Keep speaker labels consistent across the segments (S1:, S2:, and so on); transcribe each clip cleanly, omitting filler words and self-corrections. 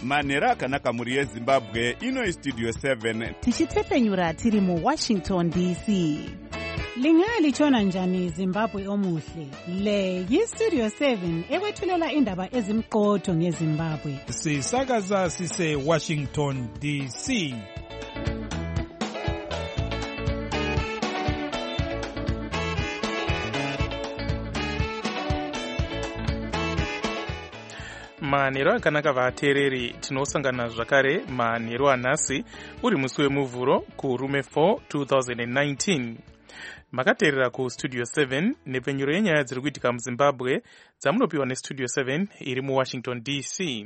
S1: manhero akanaka mhuri yezimbabwe. Ino Studio 7
S2: tichitepfenyura tiri muWashington DC.
S3: Lingalitshona njani Zimbabwe omuhle? Le yiStudio 7 ekwethulela indaba ezimqotho ngeZimbabwe.
S4: Sisakaza sise Washington DC.
S5: Manhero akanaka vateereri, tinosangana zvakare manhero anhasi uri musi wemuvhuro kurume 4 2019. Makateerera kuStudio 7 nepfenyuro yenyaya dziri kuitika muZimbabwe dzamunopiwa neStudio 7 iri muWashington DC.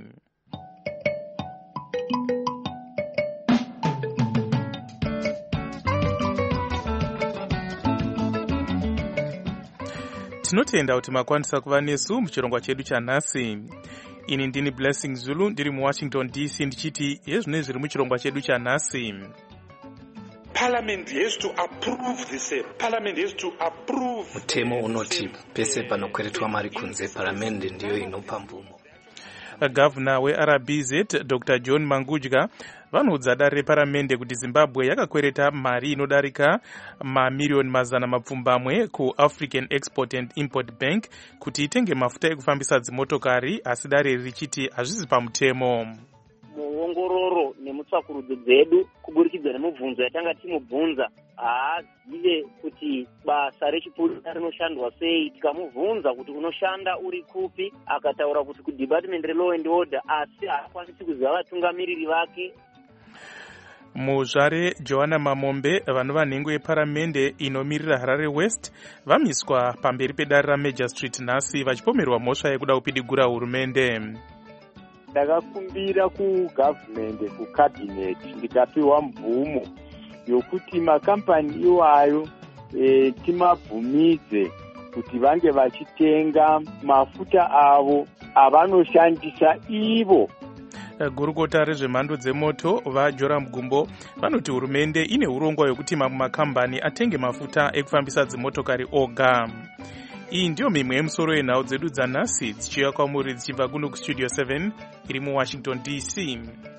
S5: Tinotenda kuti makwanisa kuva nesu muchirongwa chedu chanhasi. Ini ndini Blessing Zulu ndiri muWashington DC ndichiti yezvine zviri muchirongwa chedu chanhasi.
S6: Parliament has to approve the same. Parliament has to approve.
S7: Mutemo unoti pese panokweretwa mari kunze parliament ndiyo inopa mvumo.
S5: Governor weRBZ Dr. John Mangudya vanoudza dare reparamende kuti Zimbabwe yakakwereta mari inodarika mamiliyoni mazana mapfumbamwe kuAfrican Export and Import Bank kuti itenge mafuta ekufambisa dzimotokari, asi dare richiti hazvisi pamutemo.
S8: Muongororo nemutsvakurudzo dzedu kuburikidza nemubvunzo yatanga timubvunza haazive kuti basa rechipurisa rinoshandwa sei. Tikamubvunza kuti unoshanda uri kupi, akataura kuti kuDepartment reLaw and Order, asi haakwanisi kuziva vatungamiriri vake.
S5: Muzvare Joanna Mamombe, vanova nhengo yeparamende inomirira Harare West, vamiswa pamberi pedare raMajor Street nhasi vachipomerwa mhosva yekuda kupidigura hurumende.
S9: Ndakakumbira kugovernment, kucabinet, ndikapiwa mvumo yokuti makampani iwayo timabvumidze kuti vange vachitenga mafuta avo avanoshandisa ivo.
S5: Gurukota rezvemhando dzemoto vaJoram Gumbo vanoti hurumende ine urongwa yokuti mamwe makambani atenge mafuta ekufambisa dzimotokari oga. Iyi ndiyo mimwe yemusoro yenhau dzedu dzanhasi dzichiuya kwamuri dzichibva kuno kuStudio 7 iri muWashington DC.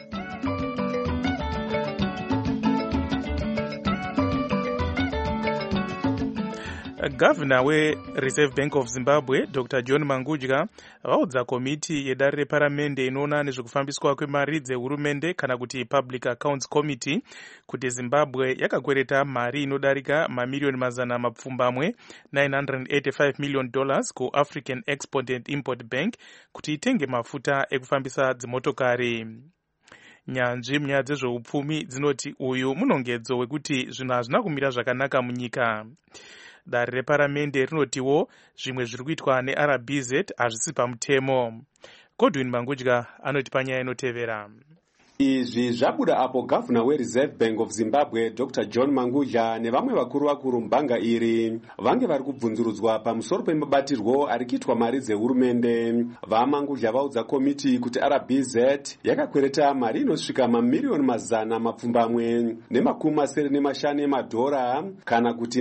S5: Governor weReserve Bank of Zimbabwe Dr. John Mangudya vaudza komiti yedare reparamende inoona nezvekufambiswa kwemari dzehurumende kana kuti Public Accounts Committee kuti Zimbabwe yakakwereta mari inodarika mamiliyoni mazana mapfumbamwe $985 million kuAfrican Export and Import Bank kuti itenge mafuta ekufambisa dzimotokari. Nyanzvi munyaya dzezveupfumi dzinoti uyu munongedzo wekuti zvinhu hazvina kumira zvakanaka munyika. Dare reparamende rinotiwo zvimwe zviri kuitwa neRBZ hazvisi pamutemo. Godwin Mangudya anoti panyaya inotevera.
S10: Izvi zvabuda apo Governor weReserve Bank of Zimbabwe Dr. John Mangudya nevamwe vakuru mubhanga iri vange vari kubvunzurudzwa pamusoro pemabatirwo ari kuitwa mari dzehurumende. VaMangudya vaudza komiti kuti RBZ yakakwereta mari inosvika mamiliyoni mazana mapfumbamwe $950 emadhora kana kuti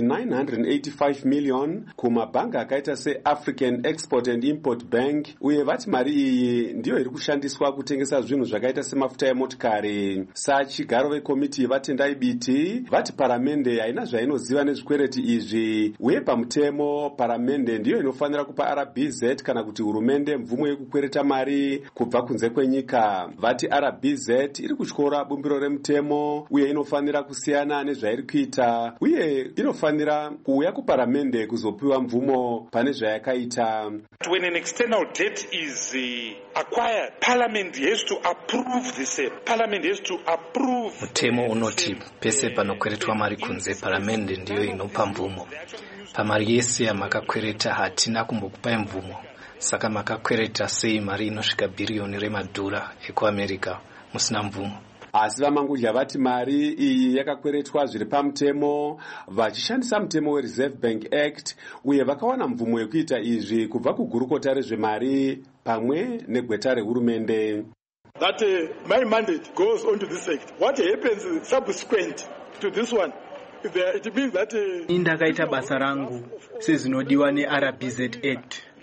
S10: 985 million kumabhanga akaita seAfrican Export and Import Bank, uye vati mari iyi ndiyo iri kushandiswa kutengesa zvinhu zvakaita semafuta emotikari. Sachigaro vekomiti vatendai biti vati paramende haina zvainoziva nezvikwereti izvi, uye pamutemo paramende ndiyo inofanira kupa RBZ kana kuti hurumende mvumo yekukwereta mari kubva kunze kwenyika. Vati RBZ iri kutyora bumbiro remutemo uye inofanira kusiyana nezvairi kuita, uye inofanira kuuya kuparamende kuzopiwa mvumo pane zvayakaita.
S6: When an external debt is acquired, Parliament has to approve the same. Parliament has to approve.
S7: Mutemo unoti pese panokweretwa mari kunze parliament ndiyo inopa mvumo. Pamari yese yamakakwereta hatina kumbokupai mvumo. Saka makakwereta sei mari inosvika billion remadhora ekuAmerica musina mvumo?
S10: Asi vaMangudya vati mari iyi yakakweretwa zviri pamutemo vachishandisa mutemo weReserve Bank Act, uye vakawana mvumo yekuita izvi kubva kugurukota rezvemari pamwe negweta rehurumende.
S11: That my mandate goes on to this act. What happens subsequent to this one? It means that
S12: indakaita basa rangu sezvinodiwa neRBZ Act.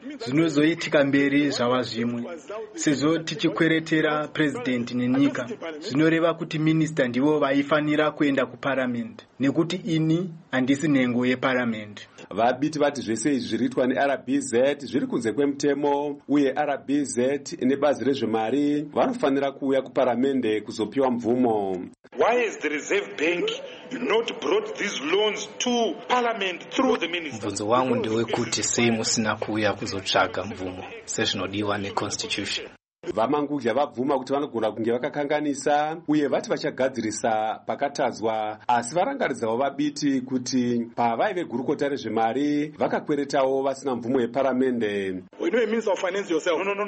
S12: zvinozoitika mberi zvava zvimwe. Sezvo tichikweretera president nenyika, zvinoreva kuti minista ndivo vaifanira kuenda kuparamendi, nekuti ini handisi nhengo yeparamendi.
S10: Vabiti vati zvese izvi zviriitwa neRBZ zviri kunze kwemutemo, uye RBZ nebazi rezvemari vanofanira kuuya kuparamende kuzopiwa mvumo.
S6: Why has the Reserve Bank not brought these loans to Parliament through the minister?
S7: Mvunzo wangu ndewekuti sei musina kuuya kuzotsvaga mvumo sezvinodiwa neconstitution.
S10: Vamangudya vabvuma kuti vanogona kunge vakakanganisa uye vati vachagadzirisa pakatadzwa, asi varangaridzawo vabiti kuti pavaive gurukota rezvemari vakakweretawo vasina mvumo yeparamende.
S11: We know a minister of finance yourself.
S6: No.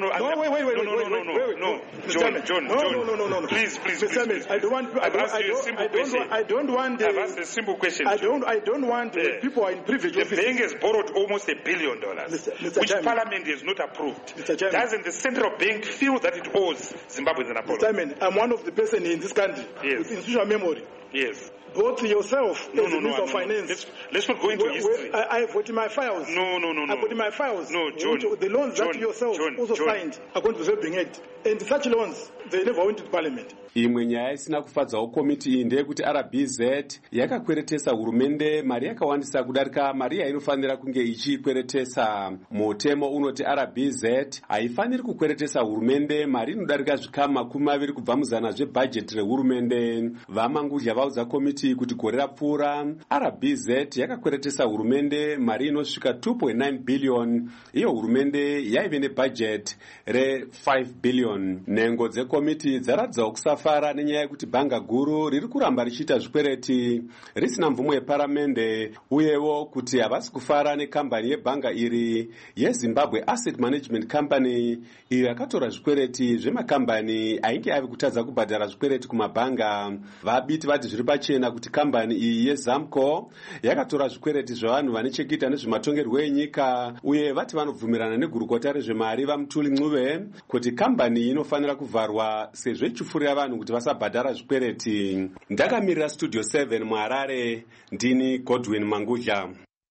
S6: Wait. John. Please. I don't want. I've asked you a simple question.
S11: I don't want.
S6: I've asked a simple question.
S11: I don't want people are in privilege.
S6: The bank has borrowed almost $1 billion, which Parliament has not approved. Doesn't the central bank feel that it owes Zimbabweans an apology?
S11: I'm one of the person in this country with institutional memory.
S6: Yes.
S11: Both yourself as the Minister of Finance.
S6: Let's not go into history.
S11: I have put in my files.
S6: No.
S11: I put in my files.
S6: No, John.
S11: The loans that yourself also signed according to the Reserve Bank. And such loans, they never went to Parliament.
S10: Imwe nyaya isina kufadzawo komiti iyi ndeyekuti RBZ yakakweretesa hurumende mari yakawandisa kudarika mari yainofanira kunge ichikweretesa. Mutemo unoti RBZ haifaniri kukweretesa hurumende mari inodarika zvikamu 20 kubva muzana zvebhajeti rehurumende. Vamangudya vaudza komiti kuti gore rapfuura RBZ yakakweretesa hurumende mari inosvika 2.9 billion. Iyo hurumende yaive nebhajeti re5 billion. Nhengo dzekomiti dzaradzawo kusafara nenyaya yekuti bhanga guru riri kuramba richiita zvikwereti risina mvumo yeparamende, uyewo kuti havasi kufara nekambani yebhanga iri yeZimbabwe Asset Management Company iyo yakatora zvikwereti zvemakambani ainge ave kutadza kubhadhara zvikwereti kumabhanga. Vabiti vati zviri pachena kuti kambani iyi yeZamco yakatora zvikwereti zvavanhu vane chekuita nezvematongerwo enyika, uye vati vanobvumirana negurukota rezvemari vaMutuli Ncube kuti kambani inofanira kuvharwa sezvo ichifurira vanhu kuti vasabhadhara zvikwereti. Ndakamirira Studio 7 muHarare, ndini Godwin Mangudya.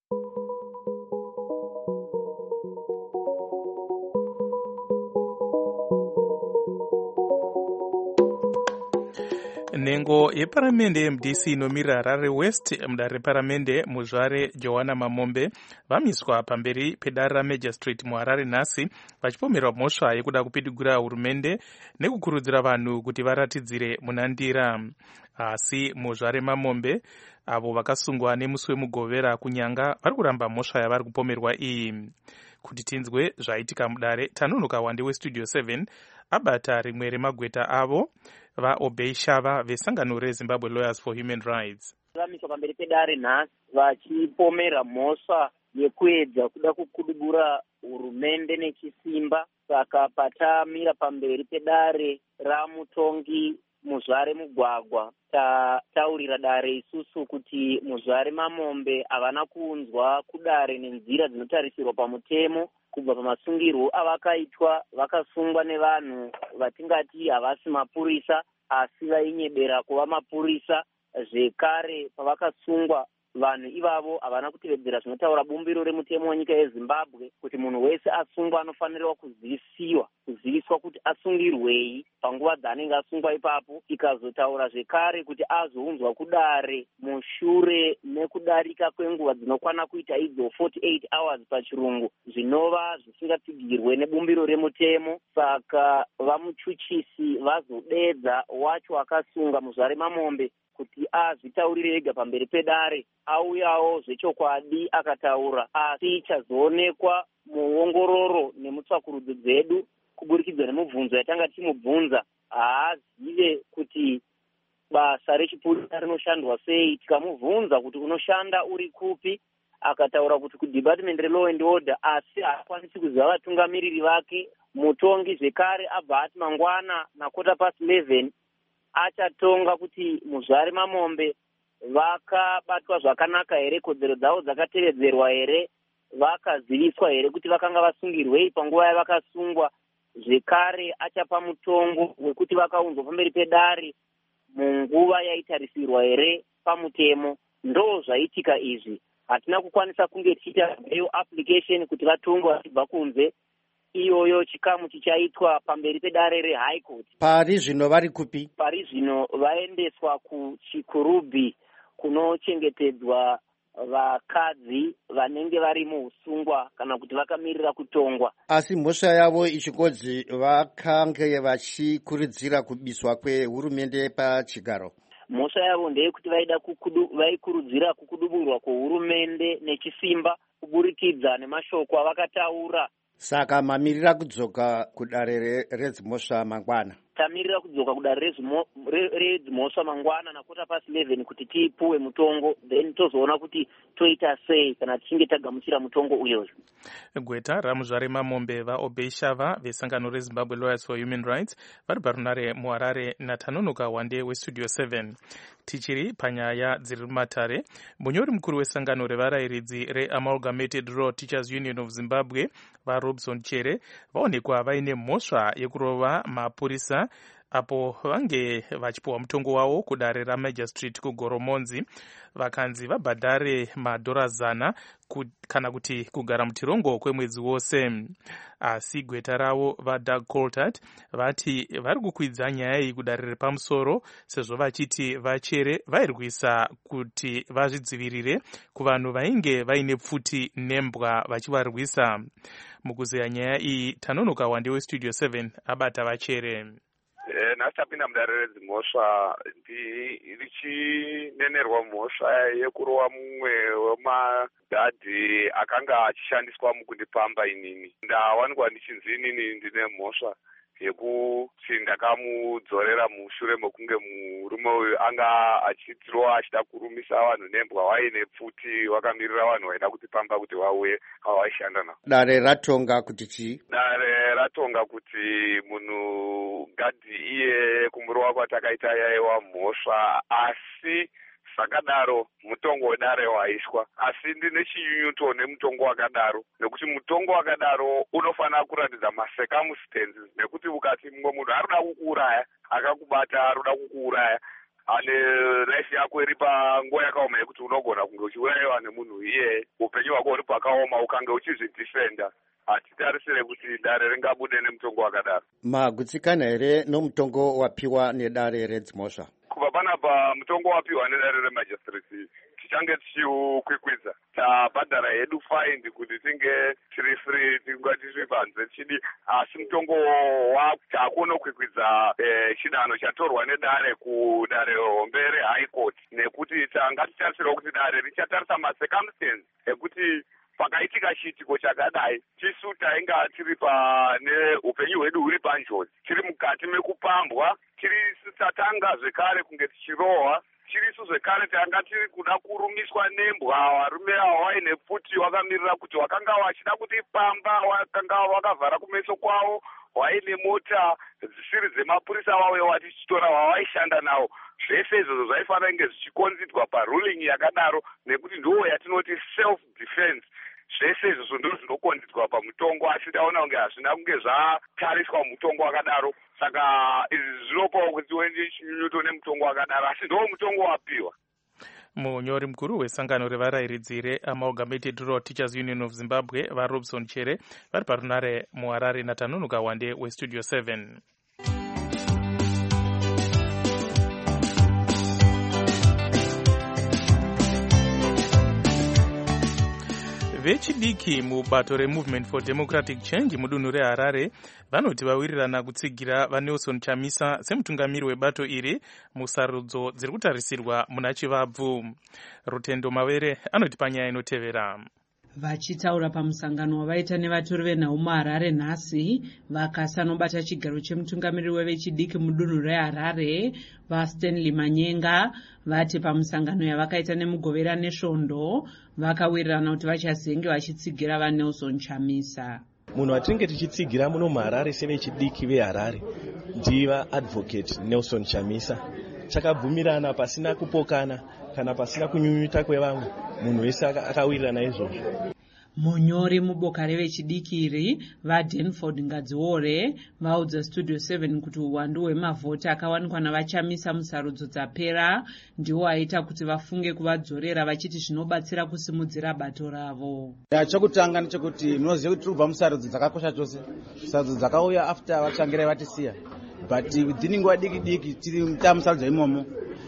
S5: Nhengo yeparamende yeMDC inomira Harare West mudare reparamende muzvare Johanna Mamombe vamiswa pamberi pedare raMagistrate muHarare nhasi vachipomerwa mhosva yekuda kupidigura hurumende nekukurudzira vanhu kuti varatidzire munandira. Asi muzvare Mamombe avo vakasungwa nemusi wemugovera kunyanga vari kuramba mhosva yavari kupomerwa iyi. Kuti tinzwe zvaitika mudare, tanunuka wande weStudio 7 abata rimwe remagweta avo vaObey Shava vesangano reZimbabwe Lawyers for Human Rights.
S8: Vamiswa pamberi pedare nhasi vachipomera mhosva yekuedza kuda kukudugura hurumende nechisimba. Saka patamira pamberi pedare ramutongi Muzvare Mugwagwa taurira dare isusu kuti Muzvare Mamombe havana kuunzwa kudare nenzira dzinotarisirwa pamutemo kubva pamasungirwo avakaitwa vakasungwa nevanhu vatingati havasi mapurisa asi vainyebera kuva mapurisa. Zvekare pavakasungwa vanhu ivavo havana kutevedzera zvinotaura bumbiro remutemo wenyika yeZimbabwe kuti munhu wese asungwa anofanirwa kuziviswa kuti asungirwei panguva dzanenge asungwa ipapo, ikazotaura zvekare kuti azounzwa kudare mushure nekudarika kwenguva dzinokwana kuita idzo 48 hours pachirungu, zvinova zvisingatsigirwe nebumbiro remutemo. Saka vamuchuchisi vazodedza wacho akasunga Muzvare Mamombe kuti azvitaurire ega pamberi pedare, auyawo zvechokwadi akataura, asi ichazoonekwa muongororo nemutsvakurudzo dzedu kuburikidza nemubvunzo yatanga timubvunza haazive kuti basa rechipurisa rinoshandwa sei. Tikamubvunza kuti unoshanda uri kupi, akataura kuti kuDepartment reLaw and Order, asi haakwanisi kuziva vatungamiriri vake. Mutongi zvekare abva ati mangwana na11:15 achatonga kuti Muzvare Mamombe vakabatwa zvakanaka here, kodzero dzavo dzakatevedzerwa here, vakaziviswa here kuti vakanga vasungirwei panguva yavakasungwa. Zvekare achapa mutongo wekuti vakaunzwa pamberi pedare munguva yaitarisirwa here pamutemo. Ndo zvaitika izvi. hatina kukwanisa kunge tichiita bail application kuti vatongwe vachibva kunze. Iyoyo chikamu chichaitwa pamberi pedare reHigh Court.
S13: Pari zvino vari kupi?
S8: Pari zvino vaendeswa kuchikurubhi kunochengetedzwa vakadzi vanenge vari muusungwa kana kuti vakamirira kutongwa.
S13: Asi mhosva yavo ichikodzi vakange vachikurudzira kubiswa kwehurumende pachigaro.
S8: Mhosva yavo ndeyekuti vaikurudzira kukuduburwa kwehurumende nechisimba kuburikidza nemashoko avakataura.
S13: Saka mamirira kudzoka kudare redzimhosva mangwana.
S8: Tamirira kudzoka kudare redzimhosva mangwana na 11:15 kuti tipuwe mutongo, then tozoona kuti toita sei kana tichinge tagamuchira mutongo uyoyo.
S5: Gweta ramuzvare mamombe vaobeshava vesangano reZimbabwe Lawyers for Human Rights vari parunare muHarare naTanonoka Wande weStudio 7. Tichiri panyaya dziri mumatare, munyori mukuru wesangano revarayiridzi reAmalgamated Law Teachers Union of Zimbabwe vaRobson Chere vaonekwa vaine mhosva yekurova mapurisa apo vange vachipuwa mutongo wavo kudare raMagistrate kuGoromonzi. Vakanzi vabhadhare $100 kana kuti kugara mutirongo kwemwedzi wose. Asi gweta ravo vaDoug Coltart vati vari kukwidza nyaya iyi kudare repamusoro sezvo vachiti vachere vairwisa kuti vazvidzivirire kuvanhu vainge vaine pfuti nembwa vachivarwisa. Mukuzeya nyaya iyi Tanonoka Wande weStudio 7 abata vachere.
S14: Nhasi tapinda mudare redzimhosva richinenerwa mhosva yekurova mumwe wemadhadhi akanga achishandiswa mukundipamba inini. Ndawanikwa ndichinzi inini ndine mhosva yekuti ndakamudzorera mushure mekunge murume uyu anga achitirwa achida kurumisa vanhu nembwa waine pfuti wakamirira vanhu vaida kutipamba kuti vauye avaishanda navo.
S13: Dare ratonga kuti chii?
S14: Dare ratonga kuti munhu gadhi iye kumurova kwatakaita yaiwa mhosva, asi sakadaro mutongo wedare waiswa. Asi ndine chinyunyuto nemutongo wakadaro, nekuti mutongo wakadaro unofanira kuratidza macircumstances, nekuti ukati mumwe munhu aruda kukuuraya, akakubata aruda kukuuraya, ane life yako iri panguva yakaoma yekuti unogona kunge uchiurayiwa nemunhu iye upenyu hwako uri pakaoma ukange uchizvidifenda, hatitarisire kuti dare ringabude nemutongo wakadaro.
S13: Magutsikana here nomutongo wapiwa nedare redzimhosva?
S14: Kubva panapa mutongo wapiwa nedare remagistrate tichange tichiukwikwidza. Tabhadhara hedu fine kuti tinge tiri free, tinga tiri panze chidi, asi mutongo takunokwikwidza chidanho chatorwa nedare kudare hombe reHigh Court, nekuti tanga tichitarisira kuti dare richatarisa macircumstances ekuti pakaitika chiitiko chakadai tisu tainga tiri pane upenyu hwedu huri panjodzi, tiri mukati mekupambwa, tiri tatanga zvekare kunge tichirohwa, tirisu zvekare tanga tiri kuda kurumiswa nembwa. Varume ava vaine pfuti wakamirira kuti wakanga wachida kutipamba, wakanga wakavhara kumeso kwavo, waine mota dzisiri dzemapurisa vauye watichitora vavaishanda navo. Zvese izvozvo zvaifanira kunge zvichikonzidwa paruling yakadaro, nekuti ndo yatinoti self defense. Zvese izvozvo ndo zvinokonzidzwa pamutongo, asi taona kunge hazvina kunge zvatariswa mutongo wakadaro. Saka izvi zvinopawo kuti wende chinyunyuto nemutongo wakadaro, asi ndo mutongo wapiwa.
S5: Munyori mukuru wesangano revarayiridzi reAmalgamated Law Teachers Union of Zimbabwe vaRobson Chere vari parunare muHarare naTanonoka Wande weStudio 7. Vechidiki mubato reMovement for Democratic Change mudunhu reHarare vanoti vawirirana kutsigira vaNelson Chamisa semutungamiri webato iri musarudzo dziri kutarisirwa muna Chivabvu. Rutendo Mavere anoti panyaya inotevera.
S15: Vachitaura pamusangano wavaita nevatori venhau muHarare nhasi, vakasanobata chigaro chemutungamiri wevechidiki mudunhu reHarare vaStanley Manyenga vati pamusangano yavakaita nemugovera nesvondo vakawirirana kuti vachazenge vachitsigira vaNelson Chamisa.
S16: Munhu watinenge tichitsigira muno muHarare sevechidiki veHarare ndiva advocate Nelson Chamisa. Takabvumirana pasina kupokana kana pasina kunyunyuta kwevamwe, munhu wese akawirirana izvozvo.
S15: Munyori muboka revechidiki iri vaDanford Ngadziore vaudza Studio 7 kuti uwandu hwemavhoti akawanikwa navachamisa musarudzo dzapera ndiwo aita kuti vafunge kuvadzorera vachiti zvinobatsira kusimudzira bato ravo.
S17: Chokutanga ndechekuti munoziva kuti tiri kubva musarudzo dzakakosha chose, sarudzo dzakauya after vatsvangirai vatisiya, but within nguva diki tiri tamusarudzo imomo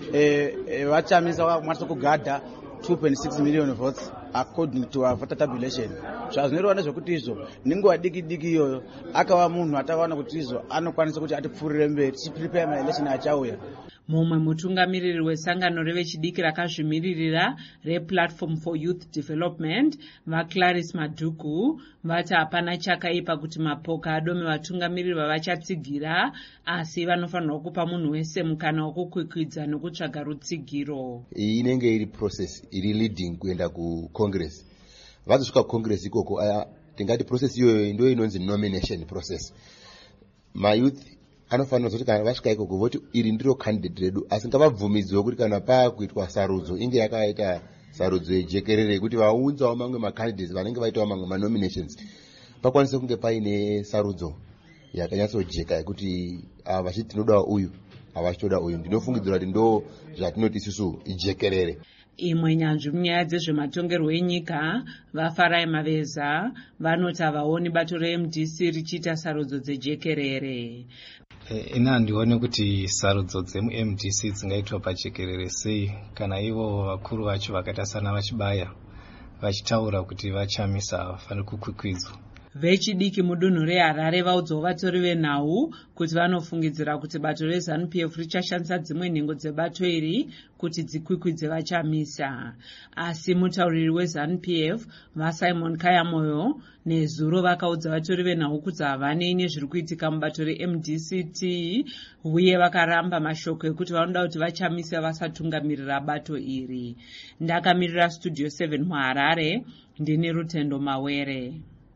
S17: vachamisa vakwanisa kugadha 2.6 million votes according to our voter tabulation. Zvazvinoreva ndezvekuti izvo nenguva diki iyoyo akava munhu atakaona kuti izvo anokwanisa kuti atipfuurire mberi tichiprepare maelection achauya.
S15: Mumwe mutungamiriri wesangano revechidiki rakazvimiririra rePlatform for Youth Development vaClarice Madhuku vati hapana chakaipa kuti mapoka adome vatungamiriri vavachatsigira, asi vanofanirwa kupa munhu wese mukana wokukwikwidza nokutsvaga rutsigiro.
S18: Iyi inenge iri process iri leading kuenda kuCongress. Vazosvika kuCongress ikoko tingati process iyoyo ndio inonzi nomination process. Mayouth anofanira kuti kana vasvika ikoko voti iri ndiro candidate redu, asi ngavabvumidzwe kuti kana pakuitwa sarudzo inge yakaita sarudzo yejekerere kuti vaunzawo mamwe macandidates vanenge vaitawo mamwe manominations pakwanise kunge paine sarudzo yakanyatsojeka yekuti vachiti tinoda uyu havachitoda uyu. Ndinofungidzira kuti ndo zvatinoti isusu ijekerere.
S15: Imwe nyanzvi munyaya dzezvematongerwo enyika vaFarai Maveza vanoti havaoni bato reMDC richiita sarudzo dzejekerere.
S7: Ina handioni kuti sarudzo dzemuMDC dzingaitwa pajekerere sei kana ivo vakuru vacho vakaita sana vachibaya vachitaura kuti vachamisa havafaniri kukwikwidzwa.
S15: Vechidiki mudunhu reHarare vaudzawo vatori venhau kuti vanofungidzira kuti bato reZANU-PF richashandisa dzimwe nhengo dzebato iri kuti dzikwikwidze vachamisa. Asi mutauriri weZANU-PF vaSimon Kayamoyo nezuro vakaudza vatori venhau kuti havanei nezviri kuitika mubato reMDCT uye vakaramba mashoko ekuti vanoda kuti vachamisa vasatungamirira bato iri. Ndakamirira Studio 7 muHarare, ndine Rutendo Mawere.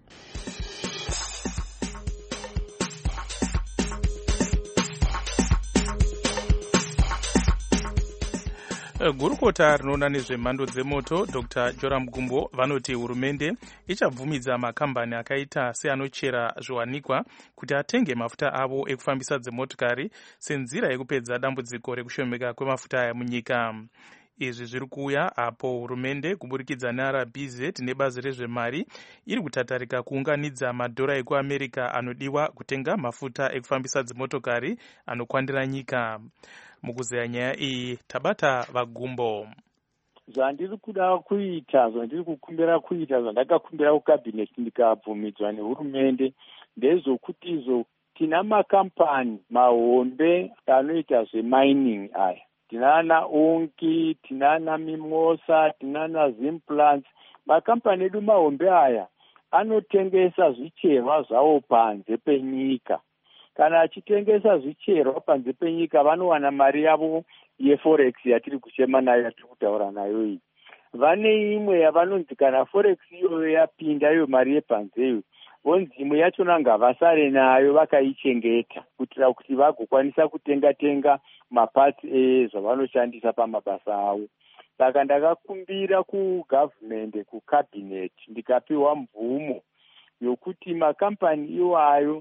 S5: Gurukota rinoona nezvemhando dzemoto Dr. Joram Gumbo vanoti hurumende ichabvumidza makambani akaita seanochera zviwanikwa kuti atenge mafuta avo ekufambisa dzimotokari senzira yekupedza dambudziko rekushomeka kwemafuta aya munyika. Izvi zviri kuuya apo hurumende kuburikidza neRBZ nebazi rezvemari iri kutatarika kuunganidza madhora ekuAmerica anodiwa kutenga mafuta ekufambisa dzimotokari anokwandira nyika. Mukuzeya nyaya iyi tabata vaGumbo.
S9: Zvandiri kuda kuita, zvandiri kukumbira kuita, zvandakakumbira kuCabinet ndikabvumidzwa nehurumende ndezvokuti izvo tina makampani mahombe anoita zvemining aya. Tinana Onki, tinana Mimosa, tinana Zimplants. Makampani edu mahombe aya anotengesa zvicherwa zvawo panze penyika. Kana achitengesa zvicherwa panze penyika vanowana mari yavo yeforex yatiri kushema nayo yatiri kutaura nayo iyi. Vane imwe yavanonzi kana forex iyoyo yapinda iyo mari yepanzeyo, vonzi imwe yachona ngavasare nayo vakaichengeta kuitira kuti vagokwanisa kutenga mapatsi ezvavanoshandisa pamabasa avo. Saka ndakakumbira kugovernment, kuCabinet, ndikapiwa mvumo yokuti makampani iwayo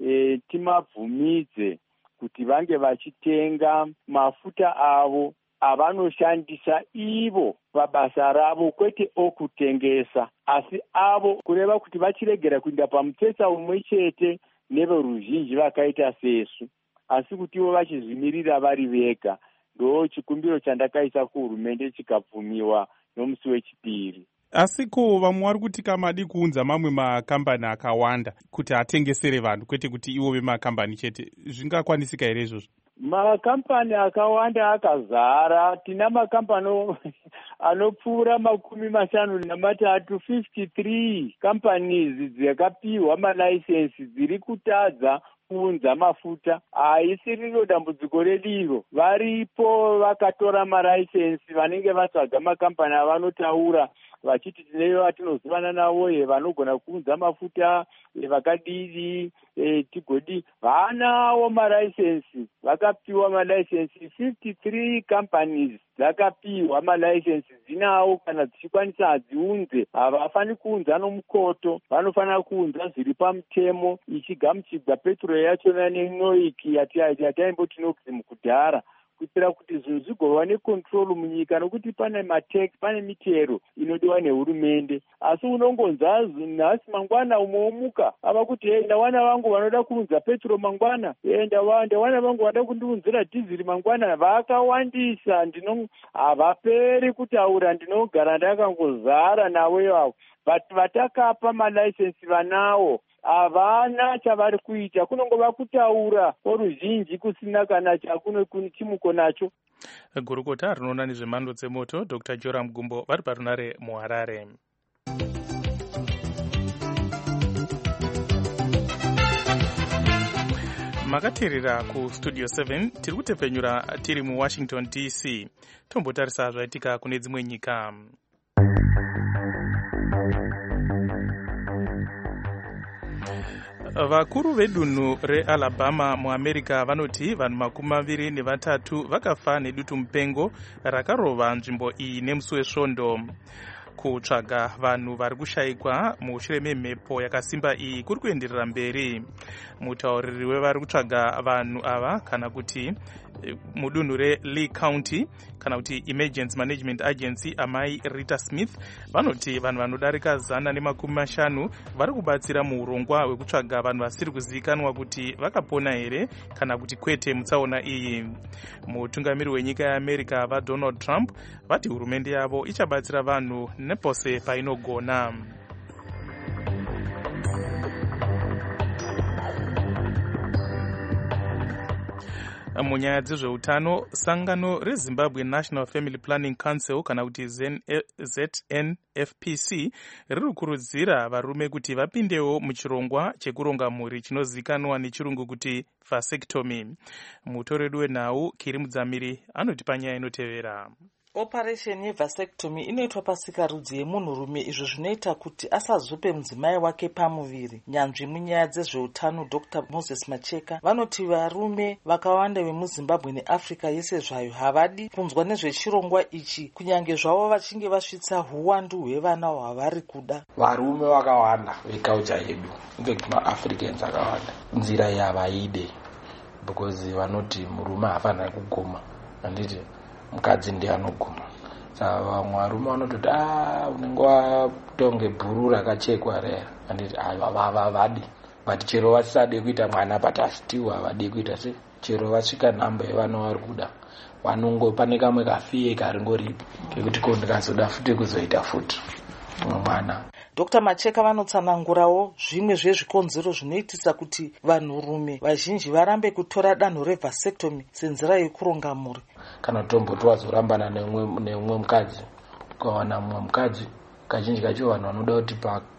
S9: timabvumidze kuti vange vachitenga mafuta avo avanoshandisa ivo pabasa ravo, kwete okutengesa, asi avo kureva kuti vachiregera kuinda pamutsetse umwe chete neveruzhinji vakaita sesu, asi kuti ivo vachizvimirira vari vega. Ndo chikumbiro chandakaisa kuhurumende chikabvumiwa nomusi wechipiri.
S1: Asi ko vamwe vari kuti kamadi kuunza mamwe makambani akawanda kuti atengesere vanhu kwete kuti ivo vemakambani chete, zvingakwanisika here izvozvo?
S9: Makampani akawanda akazara. Tina makampani anopfuura 53, 53 companies dzakapiwa malaisensi dziri kutadza kuunza mafuta. Haisi riro dambudziko rediro. Varipo vakatora malaisensi vanenge vatsvaga makampani avanotaura vachiti tine vatinozivana navo vanogona kuunza mafuta vakadii tigodi vanawo malaisensi, vakapiwa malaisensi 53 companies dzakapiwa malaisensi dzinawo. Kana dzichikwanisa hadziunze, havafani kuunza nomukoto, vanofanira kuunza zviri pamutemo, ichigamuchigwa petrol yachona nenoiki yataimboti nokuti mukudhara, kuitira kuti zvinhu zvigova nekontrol munyika, nokuti pane matex, pane mitero inodiwa nehurumende. Asi unongonza nhasi mangwana umomuka ava kuti ndawana vangu vanoda kuunza petrol mangwana, ndawana vangu vanoda kundiunzira dhiziri mangwana. Vakawandisa, havaperi kutaura, ndinogara ndakangozara navo ivavo. Vatakapa malaisensi vanawo havana chavari kuita, kunongova kutaura poruzhinji kusina kana chimuko nacho.
S5: Gurukota rinoona nezvemhando dzemoto Dr. Joram Gumbo vari parunare muHarare. Makateerera kustudio 7 tiri kutepfenyura tiri muWashington DC. Tombotarisa zvaitika kune dzimwe nyika. Vakuru vedunhu reAlabama muAmerica vanoti vanhu 23 vakafa nedutu mupengo rakarova nzvimbo iyi nemusi wesvondo. Kutsvaga vanhu vari kushayikwa mushure memhepo yakasimba iyi kuri kuenderera mberi. Mutauriri wevari kutsvaga vanhu ava kana kuti mudunhu reLee County kana kuti Emergency Management Agency amai Rita Smith vanoti vanhu vanodarika 150 vari kubatsira muurongwa hwekutsvaga vanhu vasiri kuzivikanwa kuti vakapona here kana kuti kwete mutsaona iyi. Mutungamiri wenyika yeAmerica vaDonald Trump vati hurumende yavo ichabatsira vanhu nepose painogona. Munyaya dzezveutano, sangano reZimbabwe National Family Planning Council kana kuti ZNFPC riri kukurudzira varume kuti vapindewo muchirongwa chekuronga mhuri chinozivikanwa nechirungu kuti vasectomy. Mutoredu wenhau Kiri Mudzamiri anoti panyaya inotevera.
S19: Operation yevasectomy inoitwa pasikarudzi yemunhurume, izvo zvinoita kuti asazope mudzimai wake pamuviri. Nyanzvi munyaya dzezveutano Dr. Moses Macheka vanoti varume vakawanda vemuZimbabwe neAfrica yese zvayo havadi kunzwa nezvechirongwa ichi, kunyange zvavo vachinge vasvitsa huwandu hwevana hwavari kuda.
S20: Varume vakawanda vekaucha yedu, infact maAfricans akawanda, nzira iyi havaide because vanoti murume hafanira kugoma, handiti mukadzi ndiye anoguma. Saka vamwe varume vanototi unenge watonge bhuru rakachekwa rera, handiti havadi. But chero vasade kuita mwana but still havadi kuita se. Chero vasvika nhamba yevana vari kuda, pane kamwe kafiye karingoripo kekuti ndikazoda futi kuzoita futi mwana.
S19: Dr. Macheka vanotsanangurawo zvimwe zvezvikonzero zvinoitisa kuti vanhurume vazhinji varambe kutora danho revasectomy senzira yekuronga mhuri.
S20: Kana tomboti wazorambana neumwe mukadzi, ukawana mumwe mukadzi, kazhinji kacho vanhu vanoda kuti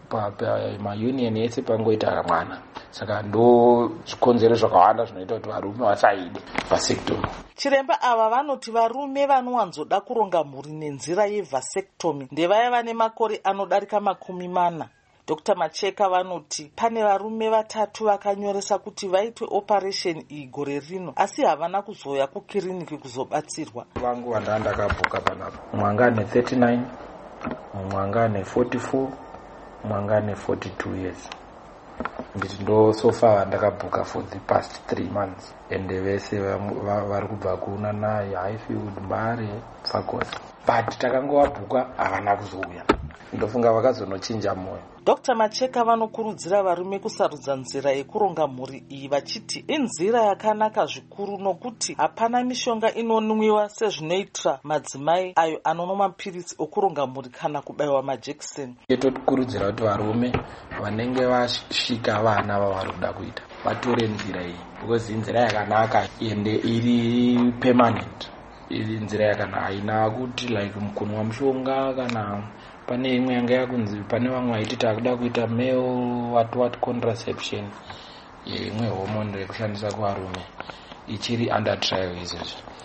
S20: maunion ese pangoita mwana. Saka ndo zvikonzero zvakawanda zvinoita kuti varume vasaide vasectomy.
S19: Chiremba ava vanoti varume vanowanzoda kuronga mhuri nenzira yevasectomy ndevaya vane makore anodarika 40. Dr. Macheka vanoti pane varume 3 vakanyoresa kuti vaitwe operation iyi gore rino, asi havana kuzoya kukiriniki kuzobatsirwa.
S20: Vangu vandakabhuka panapa, mwanga ane 39, mwanga ane 44, mwanga ane 42 years. Nditi ndo so far ndakabhuka for the past 3 months. Ende vese vari kubva kuunana Highfield, Mbare, Fagosi. But takangowabhuka havana kuzouya. Ndofunga vakazonochinja moyo.
S19: Dr. Macheka vanokurudzira varume kusarudza nzira yekuronga mhuri iyi vachiti inzira yakanaka zvikuru nokuti hapana mishonga inonwiwa sezvinoitwa madzimai ayo anonwa mapirisi okuronga mhuri kana kubayiwa majekiseni.
S20: Tokurudzira kuti varume vanenge vasvika vana vavari kuda kuita vatore nzira iyi because inzira yakanaka ende iri permanent. Iri nzira yakanaka, haina kuti like mukunwa mushonga kana pane imwe yanga yakunzi pane vamwe vaiti takuda kuita male what contraception, imwe hormone rekushandisa kuvarume ichiri under trial izvezvi.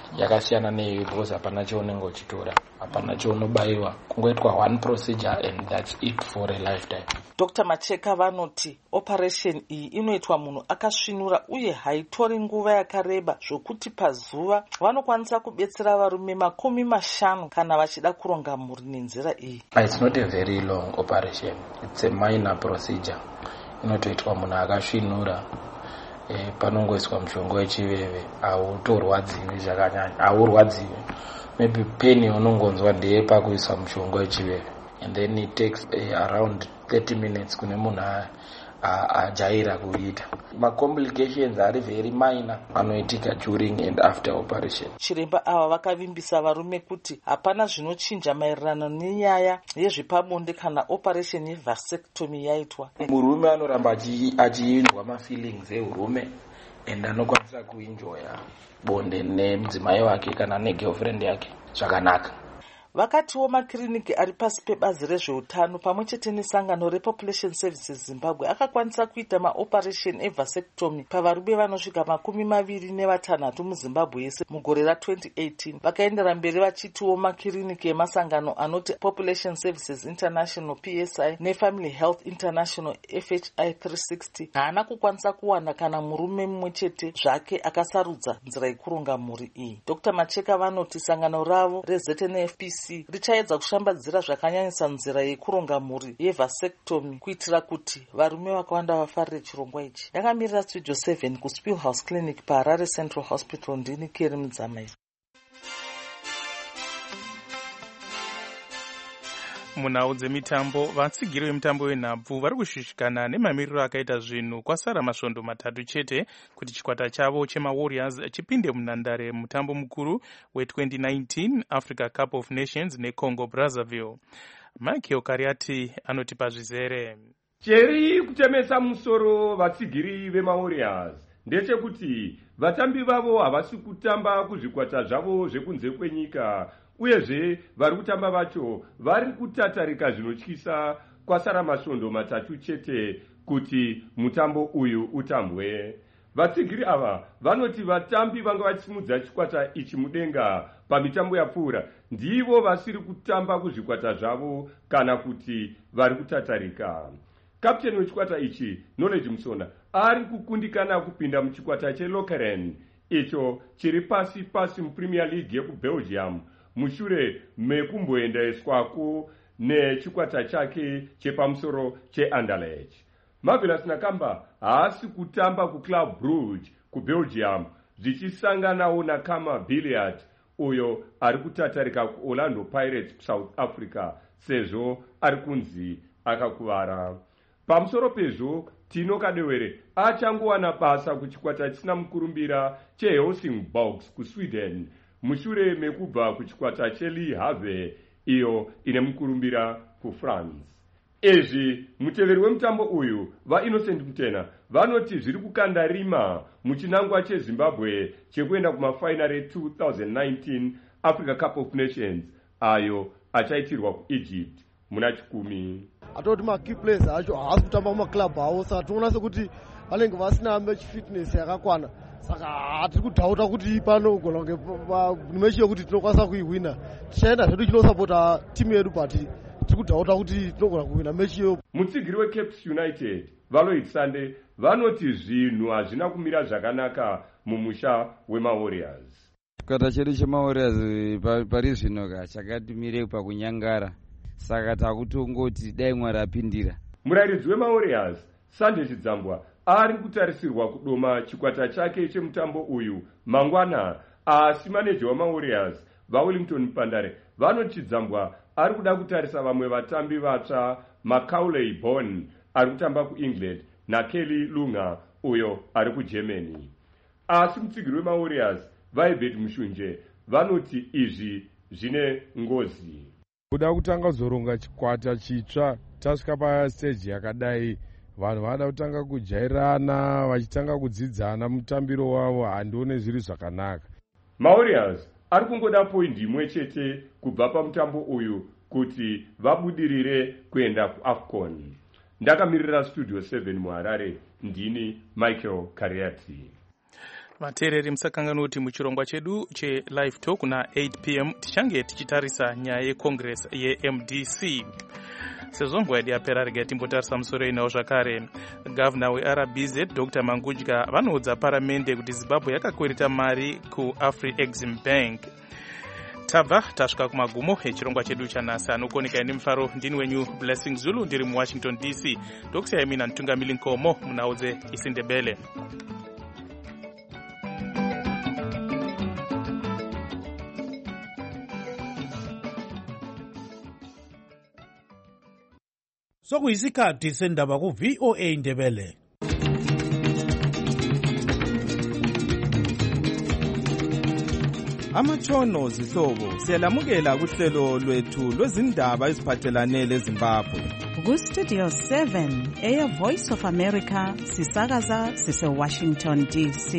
S20: yakasiyana neiyo because hapana chaunenge uchitora, hapana chaunobayiwa, kungoitwa one procedure and that's it for a lifetime.
S19: Dr. Macheka vanoti operation iyi inoitwa munhu akasvinura uye haitori nguva yakareba zvokuti pazuva vanokwanisa kubetsera varume 50 kana vachida kuronga mhuri nenzira iyi.
S20: It's not a very long operation, it's a minor procedure. Inotoitwa munhu akasvinura, panongoiswa mushonga wechiveve, hautorwadziwi zvakanyanya, haurwadziwi. Maybe pain unongonzwa ndeye pakuiswa mushonga wechiveve, and then it takes around 30 minutes kune munhu ajaira kuita. Macomplications are very minor anoitika during and after operation.
S19: Chiremba ava vakavimbisa varume kuti hapana zvinochinja maererano nenyaya yezvepabonde kana operation yevasectomy yaitwa.
S20: Murume anoramba achiinzwa mafeelings eurume and anokwanisa kuenjoya bonde nemudzimai wake kana negirlfriend yake zvakanaka.
S19: Vakatiwo makiriniki ari pasi pebazi rezveutano pamwe chete nesangano rePopulation Services Zimbabwe akakwanisa kuita maoperation evasectomy pavarume vanosvika 26 muZimbabwe yese mugore ra2018. Vakaendera mberi vachitiwo makiriniki emasangano anoti Population Services International PSI neFamily Health International FHI 360 haana kukwanisa kuwana kana murume mumwe chete zvake akasarudza nzira yekuronga mhuri iyi. Dr. Macheka vanoti sangano ravo reZNFPC richaedza kushambadzira zvakanyanyisa nzira yekuronga mhuri yevasectomy kuitira kuti varume vakawanda vafarire chirongwa ichi. Yakamirira Studio 7 kuSpillhouse Clinic paHarare Central Hospital. Ndini Keri Mudzamai.
S5: Munhau dzemitambo, vatsigiri vemutambo wenhabvu vari kushushikana nemamiriro akaita zvinhu kwasara masvondo 3 chete kuti chikwata chavo chemaWarriors chipinde munhandare mutambo mukuru we2019 Africa Cup of Nations neCongo Brazzaville. Michael Kariati anotipa zvizere.
S21: Cheri kutemesa musoro vatsigiri vemaWarriors ndechekuti vatambi vavo havasi kutamba kuzvikwata zvavo zvekunze kwenyika, uyezve vari kutamba vacho vari kutatarika zvinotyisa kwasara masvondo 3 chete kuti mutambo uyu utambwe. Vatsigiri ava vanoti vatambi vanga vachisimudza chikwata ichi mudenga pamitambo yapfuura ndivo vasiri kutamba kuzvikwata zvavo kana kuti vari kutatarika. Kapteni wechikwata ichi Knowledge Musona ari kukundikana kupinda muchikwata cheLokeren icho chiri pasi muPremier League yekuBelgium mushure mekumboendeswako nechikwata chake chepamusoro cheAnderlecht. Marvelous Nakamba haasi kutamba kuClub Brugge kuBelgium zvichisanganawo naKama Billiard uyo ari kutatarika kuOrlando Pirates kuSouth Africa sezvo ari kunzi akakuvara. Pamusoro pezvo Tino Kadewere achangowana basa kuchikwata chisina mukurumbira cheHelsingborgs kuSweden mushure mekubva kuchikwata cheLe Havre iyo ine mukurumbira kuFrance. Ezvi muteveri wemutambo uyu vaInnocent Mutena vanoti zviri kukanda rima muchinangwa cheZimbabwe chekuenda kumafainari 2019 Africa Cup of Nations ayo achaitirwa kuEgypt muna 10.
S22: Atoti makey players acho haasi kutamba kumaclub avo, saka tinoona sekuti vanenge vasina match fitness yakakwana, saka hatiri kudhauta kuti pano gona kunge mechi yokuti tinokwanisa kuihwina. Tichaenda zvedu chinosapota timu yedu but tiri kudhauta kuti tinogona kuhwina mechi iyo.
S21: Mutsigiri weCapes United Valoid Sande vanoti zvinhu hazvina kumira zvakanaka mumusha wemaWarriors.
S23: Chikwata chedu chemaWarriors pari zvino chakatimire pakunyangara, saka takutongoti dai Mwari apindira.
S21: Murairidzi wemaWarriors Sande Chidzambwa ari kutarisirwa kudoma chikwata chake chemutambo uyu mangwana, asi maneja wamaWarriors vaWellington Mpandare vanoti Chidzambwa ari kuda kutarisa vamwe vatambi vatsva, Macaulay Bonne ari kutamba kuEngland naKelly Lunga uyo ari kuGermany. Asi mutsigiri wemaWarriors vaIbet Mushunje vanoti izvi zvine ngozi.
S24: Kuda kutanga kuzoronga chikwata chitsva tasvika pastage yakadai, vanhu vada kutanga kujairana vachitanga kudzidzana mutambiro wavo, handione zviri zvakanaka.
S21: maWarriors ari kungoda poindi imwe chete kubva pamutambo uyu kuti vabudirire kuenda kuAFCON. Ndakamirira Studio 7 muHarare, ndini Michael Kariati.
S5: vateereri musakanganwa kuti muchirongwa chedu chelive talk na 8 p.m. tichange tichitarisa nyaya yecongress yeMDC. sezvo nguva yedu yapera rega timbotarisa musoro inawo zvakare. Gavana weRBZ Dr. Mangudya vanoudza paramende kuti Zimbabwe yakakwereta mari kuAfri-Exim Bank. Tabva tasvika kumagumo echirongwa chedu chanhasi. Anokoneka ine mufaro ndini wenyu Blessing Zulu ndiri muWashington DC. Ndokusiyai mina Ntungamili Nkomo munaudze Isindebele.
S2: Sokuyisikhathi sendaba ku VOA Ndebele.
S3: Amatshono zihlobo siyalamukela kuhlelo lwethu lwezindaba eziphathelane leZimbabwe.
S4: Ku Studio 7 Air Voice of America sisakaza sise Washington DC.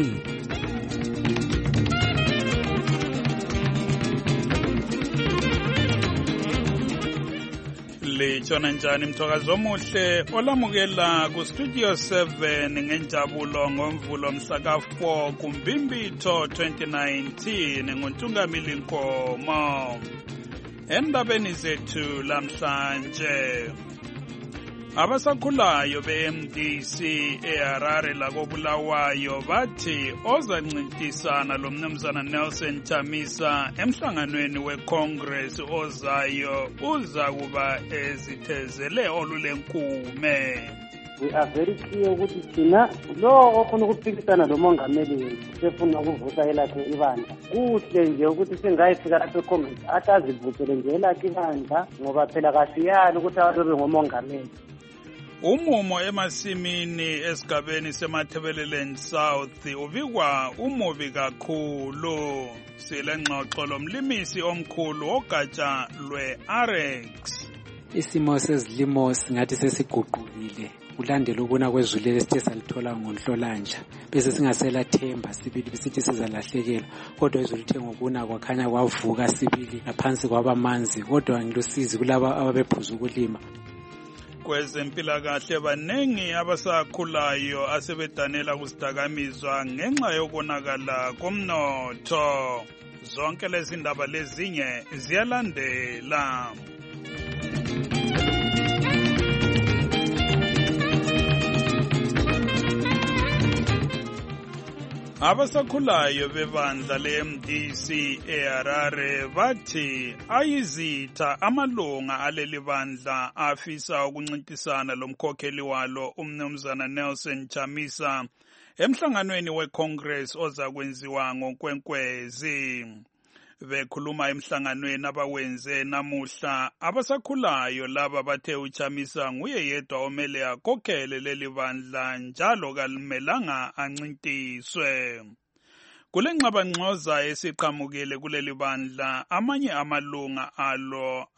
S12: Litshona njani mthokazi omuhle olamukela ku Studio 7 ngenjabulo ngomvulo mhla ka4 kuMbimbitho 2019 ngoNtungamili Nkomo. Endabeni zethu lamhlanje abasakhulayo beMDC eHarare lakobulawayo bathi ozancintisana lo mnumzana Nelson Chamisa emhlanganweni weCongress ozayo uza kuba ezithezele olulenkume.
S25: We are very clear ukuthi thina lo ofuna ukuphikisana lo mongameli wethu sefuna ukuvusa elakhe ibandla. Kuhle nje ukuthi singayifika lapha eCongress atazivusele nje elakhe ibandla ngoba phela kasiyali ukuthi abe ngomongameli.
S12: Umumo emasimini esigabeni seMathebeleleni South ubikwa umubi kakhulu. Silengxoxo lomlimisi omkhulu ogatsha lweArex.
S26: Isimo sezilimo singathi sesiguqukile kulandela ukuna kwezulu lesithe salithola ngoNhlolanja bese singasela themba sibili besithi sizalahlekelwa kodwa izulu lithe ngokuna kwakhanya kwavuka sibili ngaphansi kwabamanzi kodwa ngilusizi kulabo ababephuza ukulima.
S12: Kwezempilakahle banengi abasakhulayo asebedanela kusidakamizwa ngenxa yokonakala komnotho. Zonke lezi ndaba lezinye ziyalandela. Abasakhulayo bebandla leMDC eHarare bathi ayizitha amalunga aleli bandla afisa ukuncintisana lomkhokheli walo umnumzana Nelson Chamisa emhlanganweni weCongress ozakwenziwa ngonkwenkwezi. Bekhuluma emhlanganweni abawenze namuhla abasakhulayo laba bathe uChamisa nguye yedwa omele akhokhele leli bandla njalo kalimelanga ancintiswe. Kule ngxabangxoza esiqhamukile kuleli bandla amanye amalunga alo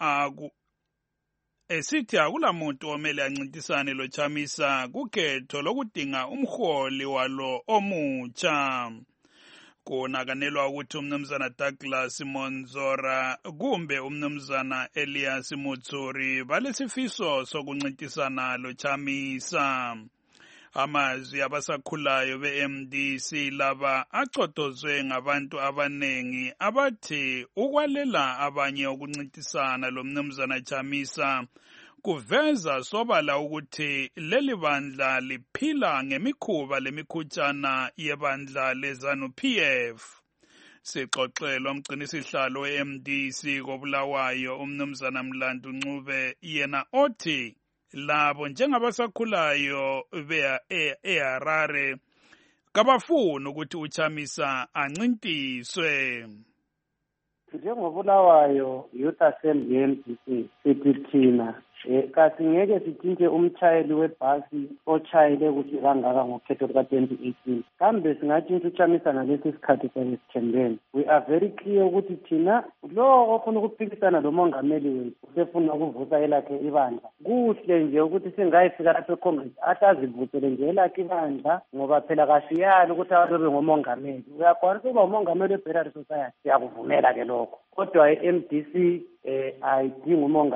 S12: esithi akulamuntu omele ancintisane lo Chamisa kukhetho lokudinga umholi walo omutsha. Kunakanelwa ukuthi umnumzana Douglas Monzora kumbe umnumzana Elias Mutsuri balesifiso sokuncintisana lo Chamisa. Amazwi abasakhulayo beMDC laba acotozwe ngabantu abanengi abathi ukwalela abanye ukuncintisana lo mnumzana Chamisa kuveza sobala ukuthi leli bandla liphila ngemikhuba lemikhutshana yebandla leZANU-PF. Sixoxelwa umgcinisihlalo weMDC kobulawayo umnumzana Mlandu Ncube yena othi labo njengabasakhulayo eHarare kabafuni ukuthi uChamisa ancintiswe.
S25: Njengobulawayo Youth Assembly yeMDC sithi thina kasi ngeke sitshintshe umtshayeli webhasi otshayele kuthi kangaka ngokhetho luka-2018 kambe singatshintsha uChamisa ngalesi sikhathi sesithembeni. We are very clear ukuthi thina lo ofuna ukuphikisana lo mongameli wethu usefuna ukuvusa elakhe ibandla. Kuhle nje ukuthi singayifika lapha eCongress atazivusele nje elakhe ibandla ngoba phela kasiyali ukuthi abe ngomongameli. Uyakwazi ukuba umongameli weBerari Society siyakuvumela ke lokho kodwa i-MDC ayidingi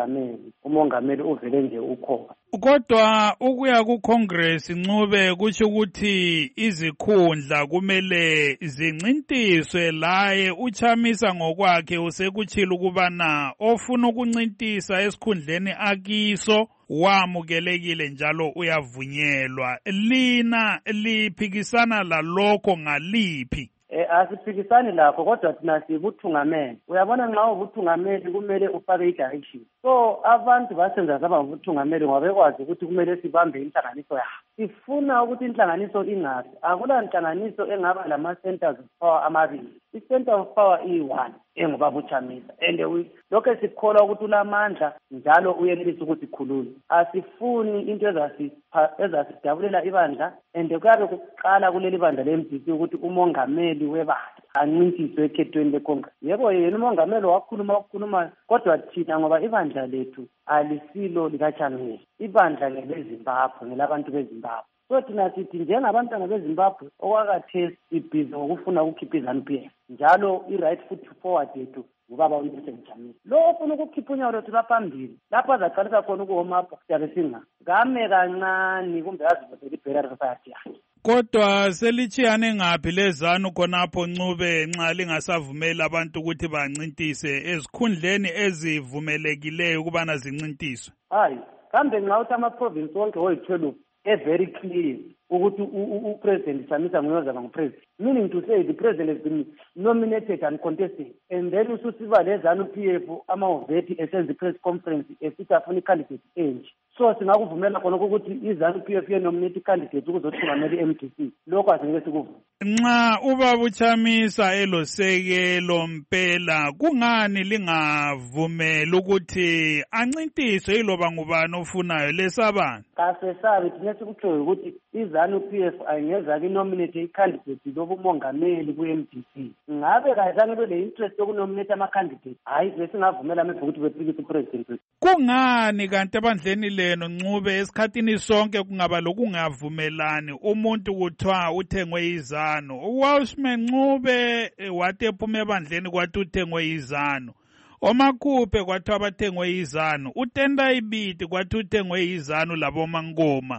S25: umongameli uvele nje ukhona.
S12: Kodwa ukuya ku-Congress Ncube kusho ukuthi izikhundla kumele zincintiswe, laye uChamisa ngokwakhe usekutshila ukubana ofuna ukuncintisa esikhundleni akiso wamukelekile njalo uyavunyelwa. Lina liphikisana lalokho ngaliphi?
S25: Asiphikisani lakho, kodwa thina sibuthungameli. Uyabona, nxa ubuthungameli kumele ufake i-direction. So abantu basenza saba ubuthungameli ngoba bekwazi ukuthi kumele sibambe inhlanganiso yabo. Sifuna ukuthi inhlanganiso ingabi, akula inhlanganiso engaba lama-centers of power amabili. I-center of power iyi-1 engubaba uChamisa, and lokho sikholwa ukuthi ulamandla njalo uyenelisa ukuthi sikhulule. Asifuni into ezasidabulela ibandla, and kuyabe kuqala kuleli bandla le-MDC ukuthi umongameli webandla ancintiswe ekhethweni leCongress. Yebo, yena umongameli wakhuluma, kodwa thina ngoba ibandla lethu alisilo likaChamisa, ibandla ngeleZimbabwe, ngelabantu beZimbabwe. So thina sithi njengabantwana beZimbabwe okwakathe sibhizi ngokufuna ukukhipha iZANU-PF, njalo i-right foot forward yethu ngubaba uNelson Chamisa. Lo ofuna ukukhipha unyawo lwethu laphambili, lapho azaqalisa khona ukuhomapha siyabe singame kancane kumbe azivotele i-Burial Society yakhe.
S12: Kodwa selitshiyane ngaphi leZANU khonapho Ncube nxa lingasavumeli abantu ukuthi bancintise ezikhundleni ezivumelekileyo ukubana zincintiswe?
S25: Hayi, kambe nxa uthi ama-province wonke oyi-12 very clear ukuthi uPresident Chamisa nguye ozaba ngupresident, meaning to say the president has been nominated and contested, and then ususiba leZANU-PF amawoveti esenza i-press conference esithi afuna i-candidate enje. So singakuvumela khona ukuthi iZANU-PF yenominate i-candidate ukuzothungamela i-MDC, lokho asingeke sikuvume.
S12: Nxa ubaba uChamisa elosekelo mpela, kungani lingavumeli ukuthi ancintiswe iloba ngubani ofunayo lesabani?
S25: Kasesabi thina sikutshoyo ukuthi iZANU-PF ayingezake inominate i-candidate lobumongameli ku-MDC. Ngabe kazange bele interest yokunominate ama-candidate, hayi besingavumela manje ukuthi bephikise upresident wethu.
S12: Kungani kanti ebandleni leno Ncube esikhathini sonke kungaba lokungavumelani, umuntu kuthiwa uthengwe iZANU, uWalshman Ncube wathi ephuma ebandleni kwathi uthengwe iZANU, oMakhuphe kwathiwa bathengwe iZANU, uTendai Biti kwathi uthengwe iZANU laboMankoma.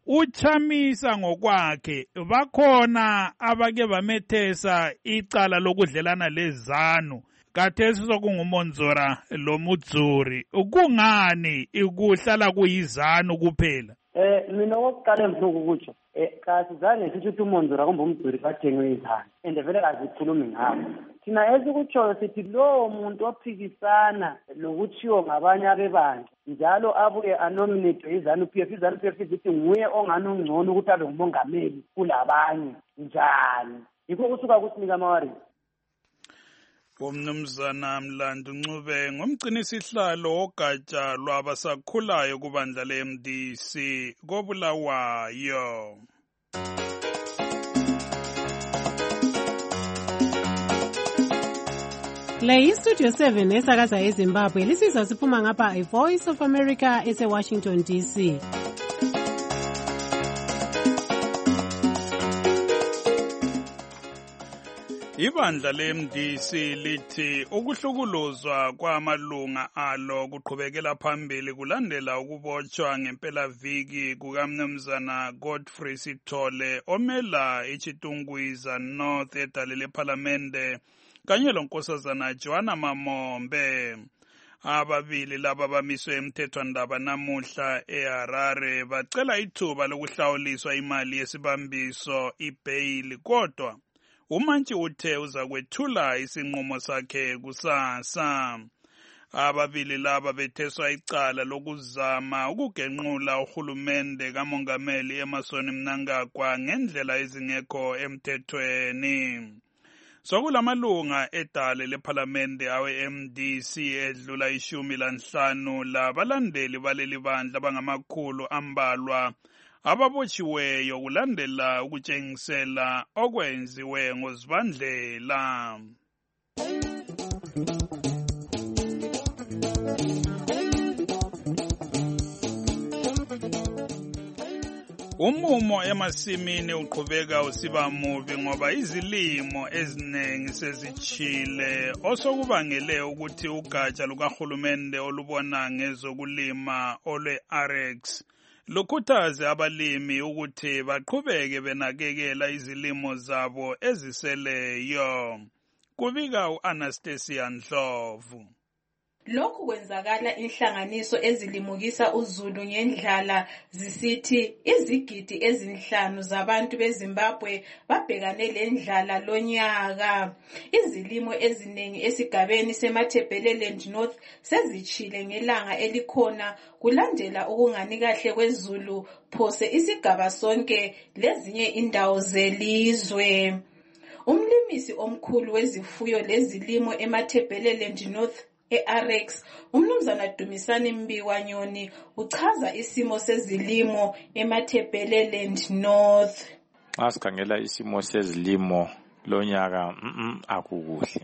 S12: uChamisa ngokwakhe bakhona abake bamethesa icala lokudlelana leZANU, kathesi sokunguMonzora loMudzuri. Kungani ukuhlala kuyiZANU kuphela?
S25: Mina okokuqala emhluku kutsho kasizange sithi ukuthi uMonzora kumbe uMudzuri bathengwe iZANU, and vele kazikhulumi ngabo. Thina esikutshoyo sithi lowo muntu ophikisana lokutshiwo ngabanye abebandla njalo abuye anominate iZANU-PF, iZANU-PF izithi nguye ongani ungcono ukuthi abe ngumongameli kulabanye njani. Yikho kusuka kusinika amawari.
S12: Umnumzana Mlandu Ncube ngumgcinisihlalo wogatsha lwabasakhulayo kubandla le-MDC koBulawayo.
S6: Le yi-Studio 7 esakaza eZimbabwe, lisizwa siphuma ngapha iVoice of America ese-Washington DC.
S12: Ibandla le-MDC lithi ukuhlukuluzwa kwamalunga alo kuqhubekela phambili kulandela ukubotshwa ngempelaviki kukaMnumzana Godfrey Sithole omela iChitungwiza North edale lephalamende kanye lonkosazana Joanna Mamombe. Ababili laba bamiswe emthethwandaba namuhla eHarare bacela ithuba lokuhlawuliswa imali yesibambiso ibail, kodwa uMantshi uthe uza kwethula isinqumo sakhe kusasa. Ababili laba betheswa icala lokuzama ukugenqula uhulumende kamongameli Emmerson Mnangagwa ngendlela ezingekho emthethweni. Sokulamalunga edale lephalamende awe-MDC edlula 15 labalandeli baleli bandla bangamakhulu ambalwa ababotshiweyo kulandela ukutshengisela okwenziwe ngoZibandlela. Umumo emasimini uqhubeka usiba mubi ngoba izilimo eziningi sezichile osokubangele ukuthi ugatsha lukahulumende olubona ngezokulima olwe-RX lukhuthaze abalimi ukuthi baqhubeke benakekela izilimo zabo eziseleyo. Kubika u-Anastasia Ndlovu.
S8: Lokhu kwenzakala inhlanganiso ezilimukisa uzulu ngendlala zisithi izigidi ezinhlanu zabantu beZimbabwe babhekane lendlala lonyaka. Izilimo eziningi esigabeni seMatabeleland North sezichile ngelanga elikhona kulandela ukungani kahle kwezulu phose isigaba sonke lezinye indawo zelizwe. Umlimisi omkhulu wezifuyo lezilimo eMatabeleland North e-RX umnumzana Dumisani Mbiwanyoni uchaza isimo sezilimo eMatabeleland North.
S10: Xa sikhangela isimo sezilimo lonyaka akukuhle.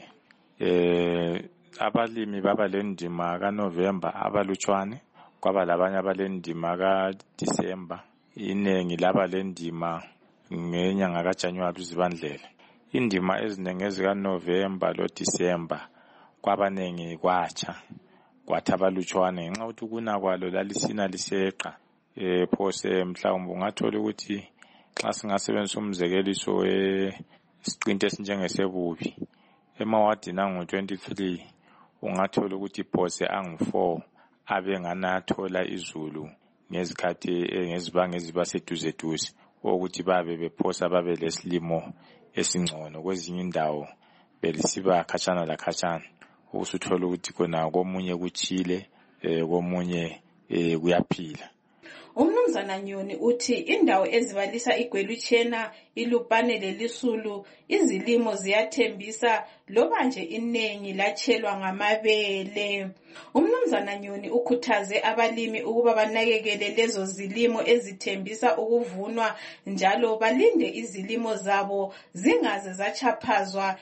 S10: Abalimi baba lendima kaNovember abalutshwane kwaba labanye abalendima kaDisemba. Inengi laba lendima ngenyanga kaJanuary uzibandlela. Indima eziningi ezikaNovember loDisemba kwabanengi kwatsha kwathi abalutshwane ngenxa ukuthi ukuna kwalo lalisina liseqa phose mhlawumbe ungathola ukuthi xa singasebenzisa umzekeliso wesiqinti esinjengesebubi emawadini angu-23 ungathola ukuthi phose angu-4 abenganathola izulu ngezikhathi ngezibanga eziba seduze ukuthi babe bephosa babe lesilimo esingcono. Kwezinye indawo belisiba khatshana lakhatshana usuthola ukuthi kona komunye kuchile komunye kuyaphila.
S8: Umnumzana Nyoni uthi indawo ezibalisa iGweluchena, iLupane leLisulu izilimo ziyathembisa loba nje inengi latshelwa ngamabele. Umnumzana Nyoni ukhuthaze abalimi ukuba banakekele lezo zilimo ezithembisa ukuvunwa njalo balinde izilimo zabo zingaze zachaphazwa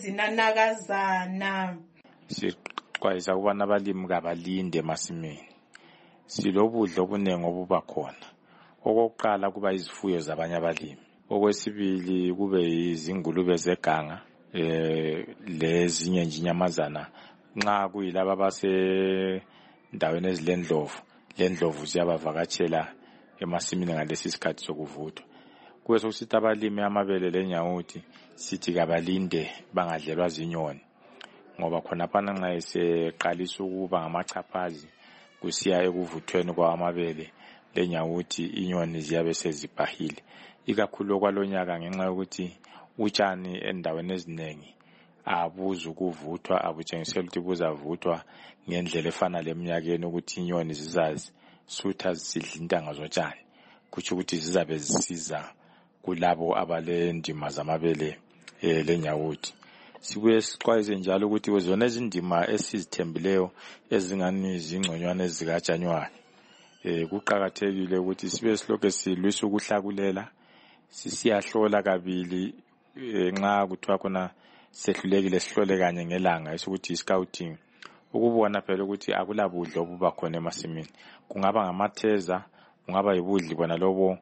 S8: izinanakazana.
S10: Siqwayisa ukubana abalimi kabalinde emasimini. Silobudlo obuningi obuba khona. Okokuqala kuba izifuyo zabanye abalimi. Okwesibili kube izingulube zeganga lezinye nje inyamazana. Nxa kuyilaba abasendaweni ezilendlovu, lendlovu ziyabavakatshela emasimini ngalesi sikhathi sokuvuthwa. Kube sokusithi abalimi amabele lenyawuthi sithi kabalinde bangadlelwa zinyoni. Ngoba khonapha nxa eseqalisa ukuba ngamachaphazi kusiya ekuvuthweni kwamabele lenyawuthi inyoni ziyabe sezibhahile. Ikakhulu kwalonyaka ngenxa yokuthi utshani endaweni eziningi abuza ukuvuthwa abutshengisela ukuthi buzavuthwa ngendlela efana leminyakeni ukuthi inyoni zizazi sutha zisidla intanga zotshani. Kutsho ukuthi zizabe zisiza kulabo abalendima zamabele lenyawuthi. Sibuye siqwayise njalo ukuthi kwezona izindima esizithembileyo ezingani izingconywana ezikaJanuary kuqhakathekile ukuthi sibe silokho silwisa ukuhlakulela sisiyahlola kabili nxa kuthiwa khona sehlulekile sihlole kanye ngelanga esokuthi iscouting ukubona phela ukuthi akulabudlo obuba khona emasimini. Kungaba ngamatheza, kungaba yibudli bona lobo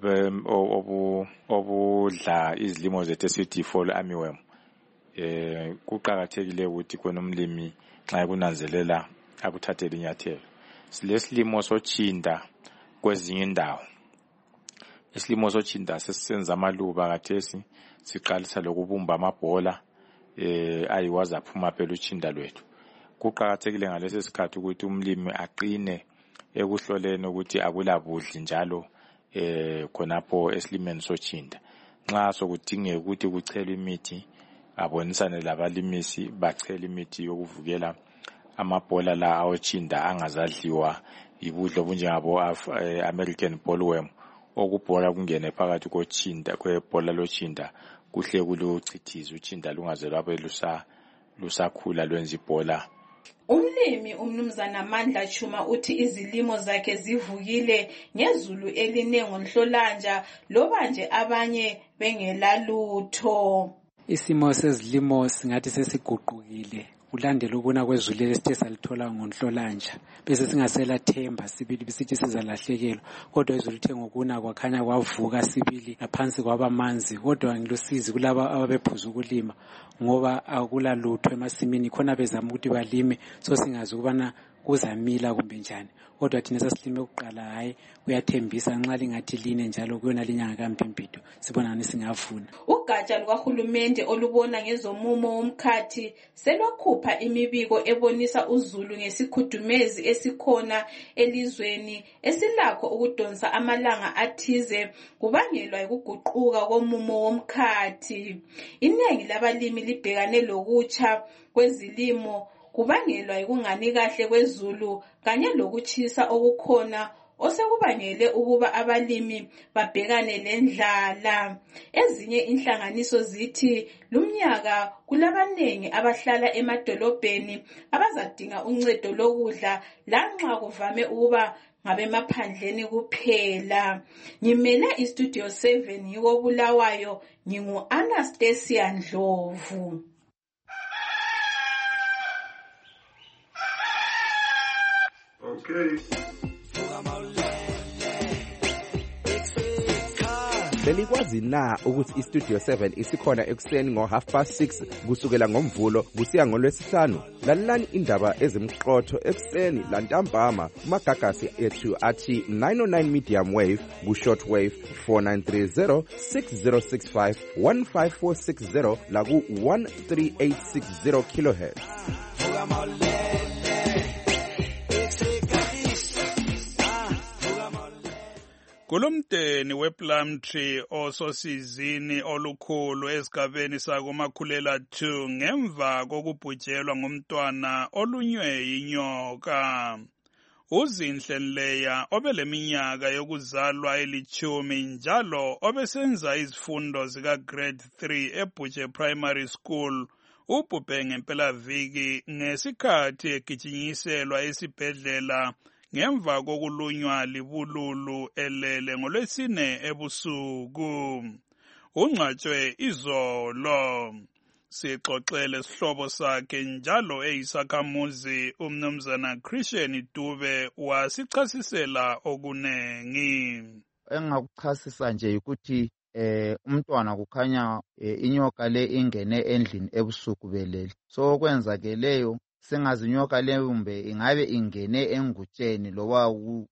S10: obudla izilimo zethu esithi fall armyworm. Kuqhakathekile ukuthi kona umlimi nxa ekunanzelela akuthathele inyathelo. Silesilimo sochinda kwezinye indawo. Isilimo sochinda sesisenza amaluba kathesi siqalisa lokubumba amabhola ayiwaza phuma phela uchinda lwethu. Kuqhakathekile ngalesi sikhathi ukuthi umlimi aqine ekuhloleni ukuthi akulabudli njalo khonapho esilimeni sochinda. Nxa sokudingeka ukuthi kuchelwe imithi abonisane labalimisi bachela imithi yokuvukela amabhola la awochinda angazadliwa ibudlo obunjengabo American bollworm okubhola kungene phakathi kochinda kwebhola lochinda kuhle kuluchithiza uchinda lungaze lwabe lusakhula lwenza ibhola.
S8: Umlimi umnumzana Mandla Chuma uthi izilimo zakhe zivukile ngezulu eline ngoNhlolanja loba nje abanye bengelalutho.
S26: Isimo sezilimo singathi sesiguqukile kulandela ukuna kwezulu esithe salithola ngoNhlolanja bese singasela themba sibili bisithi sizalahlekelwa kodwa izulu lithe ngokuna kwakhanya kwavuka sibili ngaphansi kwaba manzi kodwa ngilusizi kulaba ababephuza ukulima ngoba akula lutho emasimini khona bezama ukuthi balime so singazi ukubana kuzamila kumbe njani kodwa thina sasilime ukuqala hayi kuyathembisa nxa lingathi line njalo kuyona linyanga kaMpimpido sibonani singavuna.
S8: Ugatsha lukahulumende olubona ngezomumo womkhathi selwakhupha imibiko ebonisa uzulu ngesikhudumezi esikhona elizweni esilakho ukudonsa amalanga athize kubangelwa yikuguquka komumo womkhathi. Iningi labalimi libhekane lokutsha kwezilimo kubangelwa yikungani kahle kwezulu kanye lokutshisa okukhona osekubangele ukuba abalimi babhekane lendlala. Ezinye inhlanganiso zithi lumnyaka kulabanengi abahlala emadolobheni abazadinga uncedo lokudla lanxa kuvame ukuba ngabemaphandleni kuphela. Ngimele iStudio 7 yiko Bulawayo, ngingu Anastasia Ndlovu.
S11: Okay. Belikwazi na ukuthi iStudio 7 isikhona ekuseni ngo6:30 kusukela ngoMvulo kusiya ngoLwesihlanu? Lalelani indaba ezimqotho ekuseni lantambama kumagagasi ethu athi 909 medium wave ku-shortwave 4930 6065 15460 la ku-13860 kHz.
S12: Kulumdeni wePlumtree ososizini olukhulu esigabeni sakoMakhulela 2 ngemva kokubhujelwa ngumntwana olunywe yinyoka. Uzinhle Nleya obeleminyaka yokuzalwa 10 njalo obesenza izifundo zika grade 3 eBhutshe Primary School ubhubhe ngempelaviki ngesikhathi egijinyiselwa esibhedlela ngemva kokulunywa libululu elele ngoLwesine ebusuku. Ungcwatshwe izolo. Sixoxele sihlobo sakhe njalo eyisakhamuzi umnumzana Christian Dube wasichasisela okunengi.
S13: Engakuchasisa nje ukuthi umntwana kukhanya inyoka le ingene endlini ebusuku belele. So kwenzakeleyo sengazinyoka leyo kumbe ingabe ingene engutsheni loba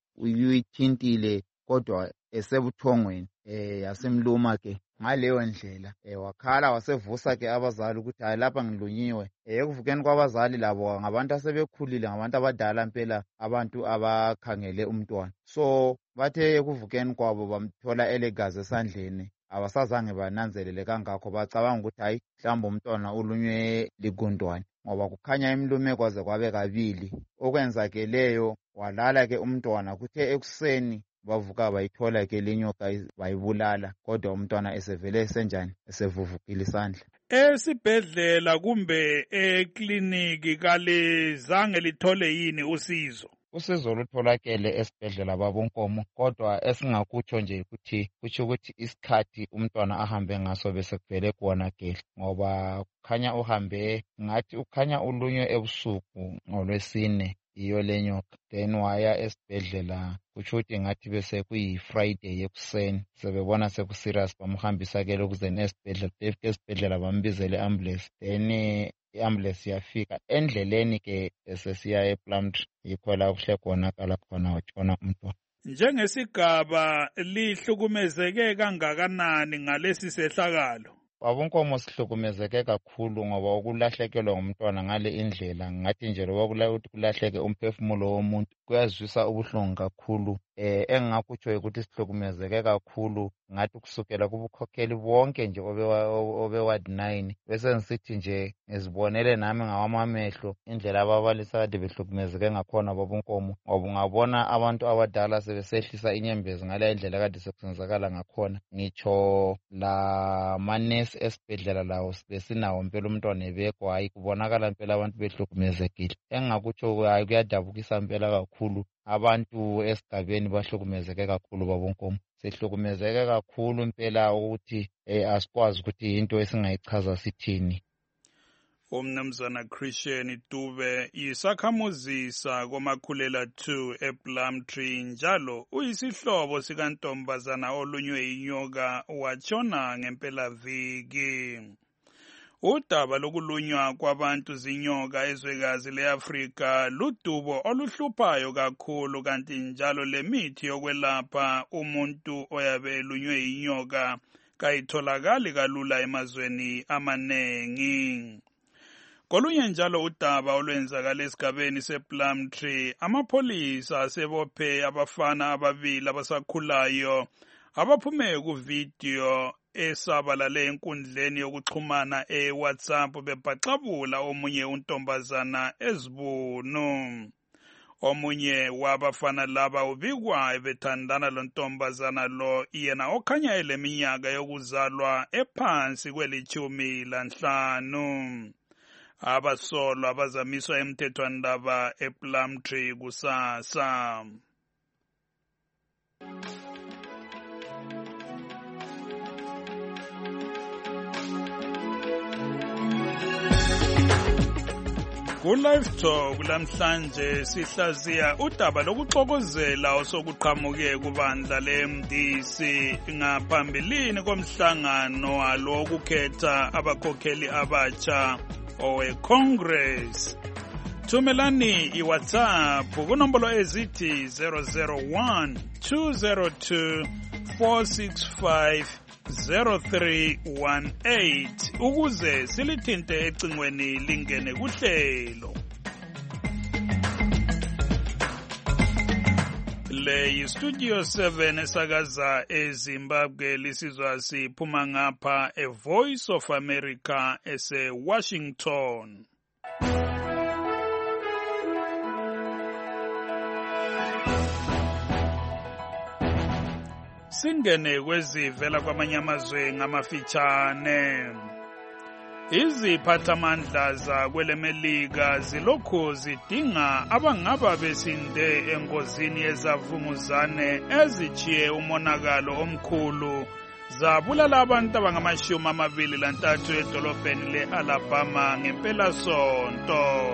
S13: uyithintile kodwa esebuthongweni yasemluma ke ngaleyo ndlela wakhala wasevusa ke abazali ukuthi hayi lapha ngilunyiwe. Ekuvukeni kwabazali labo ngabantu asebekhulile ngabantu abadala impela abantu abakhangele umntwana. So bathe ekuvukeni kwabo bamthola elegazi esandleni abasazange bananzelele kangakho bacabanga ukuthi hayi mhlawumbe umntwana ulunywe ligundwane ngoba kukhanya emlume kwaze kwabe kabili. Okwenzakeleyo walala ke umntwana kuthe ekuseni bavuka bayithola ke linyoka bayibulala kodwa umntwana esevele esenjani esevuvukile isandla.
S12: Esibhedlela kumbe ekliniki kalizange lithole yini usizo?
S13: Usizo lutholakele esibhedlela babonkomo kodwa esingakutsho nje ukuthi kutsho ukuthi isikhathi umntwana ahambe ngaso bese kuvele kuwonakele ngoba kukhanya uhambe ngathi ukhanya ulunywe ebusuku ngoLwesine iyo lenyoka then waya esibhedlela kutsho ukuthi ngathi bese kuyi-Friday ekuseni sebebona sekuserious bamhambisa ke lokuzeni esibhedlela bambizele ambulance then i-ambulance yafika endleleni ke esesiya ePlumtree yikho la kuhle konakala khona watshona umntwana.
S12: Njengesigaba lihlukumezeke kangakanani ngalesi sehlakalo?
S13: Babonkomo sihlukumezeke kakhulu ngoba ukulahlekelwa ngumntwana ngale indlela ngathi nje loba ukuthi kulahleke umphefumulo womuntu kuyazwisa ubuhlungu kakhulu. Engingakutsho ukuthi sihlukumezeke kakhulu ngathi kusukela kubukhokheli bonke nje obe-ward 9 bese ngisithi nje ngizibonele nami ngawamamehlo indlela ababalisa kade behlukumezeke ngakhona babonkomo ngoba ungabona abantu abadala sebesehlisa inyembezi ngale indlela kade sekusenzakala ngakhona. Ngitsho la manesi esibhedlela lawo besinawo impela umntwana ebekwa hayi kubonakala impela abantu behlukumezekile. Engingakutsho hayi kuyadabukisa impela kakhulu abantu esigabeni bahlukumezeke kakhulu babonkomo. Sihlukumezeke kakhulu impela ukuthi asikwazi ukuthi into esingayichaza sithini.
S12: umnumzana Christian Dube yisakhamuzisa komakhulela 2 ePlumtree njalo uyisihlobo sikantombazana olunywe inyoka watshona ngempelaviki. Udaba lokulunywa kwabantu zinyoka ezwekazi leAfrika ludubo oluhluphayo kakhulu kanti njalo lemithi yokwelapha umuntu oyabe elunywe inyoka kayitholakali kalula emazweni amanengi. Kolunye njalo udaba olwenzakala esigabeni sePlumtree, amapholisa asebophe abafana ababili abasakhulayo abaphume kuvideo esabalale enkundleni yokuxhumana eWhatsApp bebhacabula omunye untombazana ezibunu. Omunye wabafana laba ubikwa ebethandana lontombazana lo yena okhanya eleminyaka yokuzalwa ephansi kweli-15. Abasolwa bazamiswa emthethwandaba ePlumtree kusasa. Ku-Live Talk lamhlanje sihlaziya udaba lokuxokozela osokuqhamuke kubandla le-MDC ngaphambilini komhlangano walo wokukhetha abakhokheli abatsha owe-Congress. Thumelani iWhatsApp kunombolo ezithi 001-202-465-0318 ukuze silithinte ecingweni lingene kuhlelo. Le yiStudio 7 esakaza eZimbabwe lisizwa siphuma ngapha eVoice of America ese-Washington. Singene kwezivela kwamanye amazwe ngamafitshane. Iziphathamandla zakwelemelika zilokhu zidinga abangaba besinde engozini yezavunguzane ezichiye umonakalo omkhulu zabulala abantu abangama-23 edolobheni le-Alabama ngempelasonto.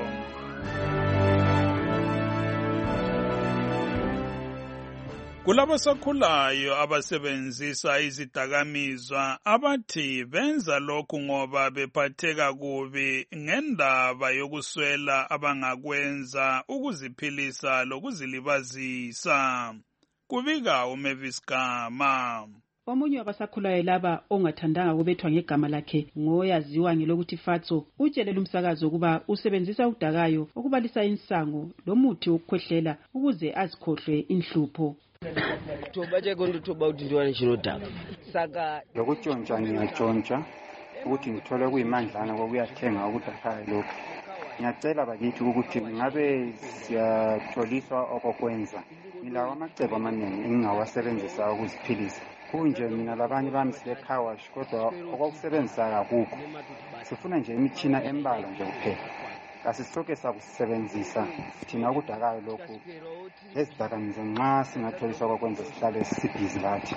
S12: Kulabasakhulayo abasebenzisa izidakamizwa abathi benza lokhu ngoba bephatheka kubi ngendaba yokuswela abangakwenza ukuziphilisa lokuzilibazisa. Kubika uMavis Gama.
S7: Omunye wabasakhulayo laba ongathandanga kubethwa ngegama lakhe ngoyaziwa ngelokuthi Fatso utshelela umsakazo ukuba usebenzisa udakayo ukubalisa insango lomuthi wokukhwehlela ukuze azikhohlwe inhlupho.
S14: Tobaje kondutoba ukuthi ndiwane chinodaka saka
S15: lokutshontsha ngiyatshontsha ukuthi ngithole kuyimandlana kokuyathenga ukudakayo lokho. Ngiyacela bakithi ukuthi ngabe siyatholiswa okokwenza. Ngilawo amacebo amaningi engingawasebenzisa ukuziphilisa. Kunje mina labanye bami sile-carwash kodwa okokusebenzisa akukho. Sifuna nje imitshina embalwa nje kuphela. Kasisitoke sakusebenzisa thina ukudakayo lokhu ezidakamizwa nxa singatholiswa kokwenza sihlale sibhizi lathi.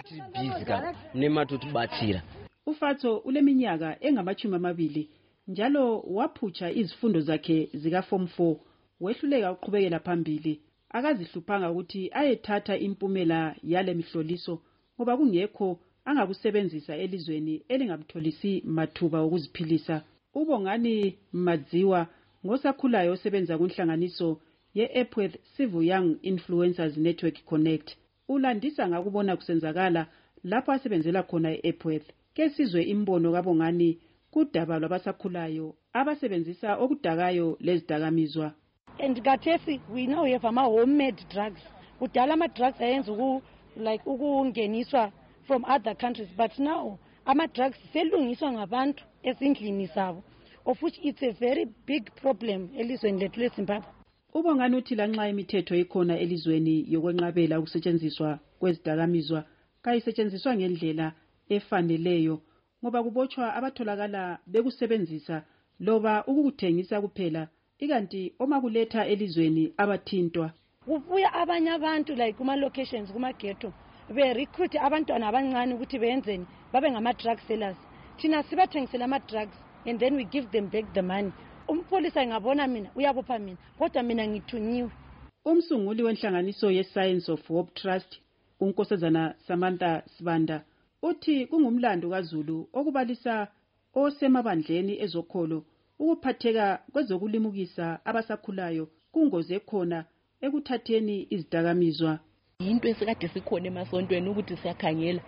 S14: Nematutubathira.
S7: Ufatso uleminyaka engama-20 njalo waphutsha izifundo zakhe zika-Form 4 wehluleka uqhubekela phambili. Akazihluphanga ukuthi ayethatha impumela yale mihloliso ngoba kungekho angakusebenzisa elizweni elingamtholisi mathuba okuziphilisa. Ubongani Madziwa ngosakhulayo osebenza kunhlanganiso ye-Epworth Civil Young Influencers Network Connect ulandisa ngakubona kusenzakala lapho asebenzela khona e-Epworth. Ke sizwe imbono kabongani kudaba lwabasakhulayo abasebenzisa okudakayo lezidakamizwa.
S16: And Gatesi, we now have homemade drugs. Kudala ama-drugs ayenza ukungeniswa from other countries, but now ama-drugs selungiswa ngabantu ezindlini zabo, of which it's a very big problem elizweni lethu leZimbabwe.
S7: Ubongani uthi lanxa imithetho ikhona elizweni yokwenqabela ukusetshenziswa kwezidakamizwa kayisetshenziswa ngendlela efaneleyo ngoba kubotshwa abatholakala bekusebenzisa loba ukukuthengisa kuphela ikanti oma kuletha elizweni abathintwa.
S16: Kubuya abanye abantu like kuma-locations kuma-ghetto be-recruit abantwana abancane ukuthi benzeni babe ngama-drug sellers. Thina sibathengisela ama-drugs and then we give them back the money. Umpolisa engabona mina uyabopha mina kodwa mina ngithunyiwe.
S7: Umsunguli wenhlanganiso ye-Science of Hope Trust, uNkosazana Samantha Sibanda, uthi kungumlando kaZulu okubalisa osemabandleni ezokholo ukuphatheka kwezokulimukisa abasakhulayo kungozi ekhona ekuthatheni izidakamizwa.
S1: Into esikade sikhona emasontweni ukuthi siyakhangela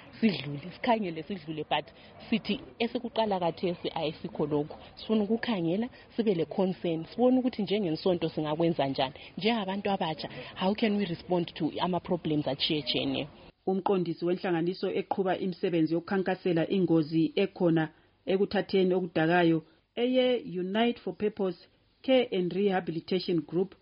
S1: sidlule but sithi esikuqala kathesi ayisikho lokho. Sifuna ukukhangela sibe le concern, sibone ukuthi njengensonto singakwenza njani njengabantu abatsha, how can we respond to ama problems atshiyeneyo.
S7: Umqondisi wenhlanganiso eqhuba imisebenzi yokukhankasela ingozi ekhona ekuthatheni okudakayo eye Unite for Purpose Care and Rehabilitation Group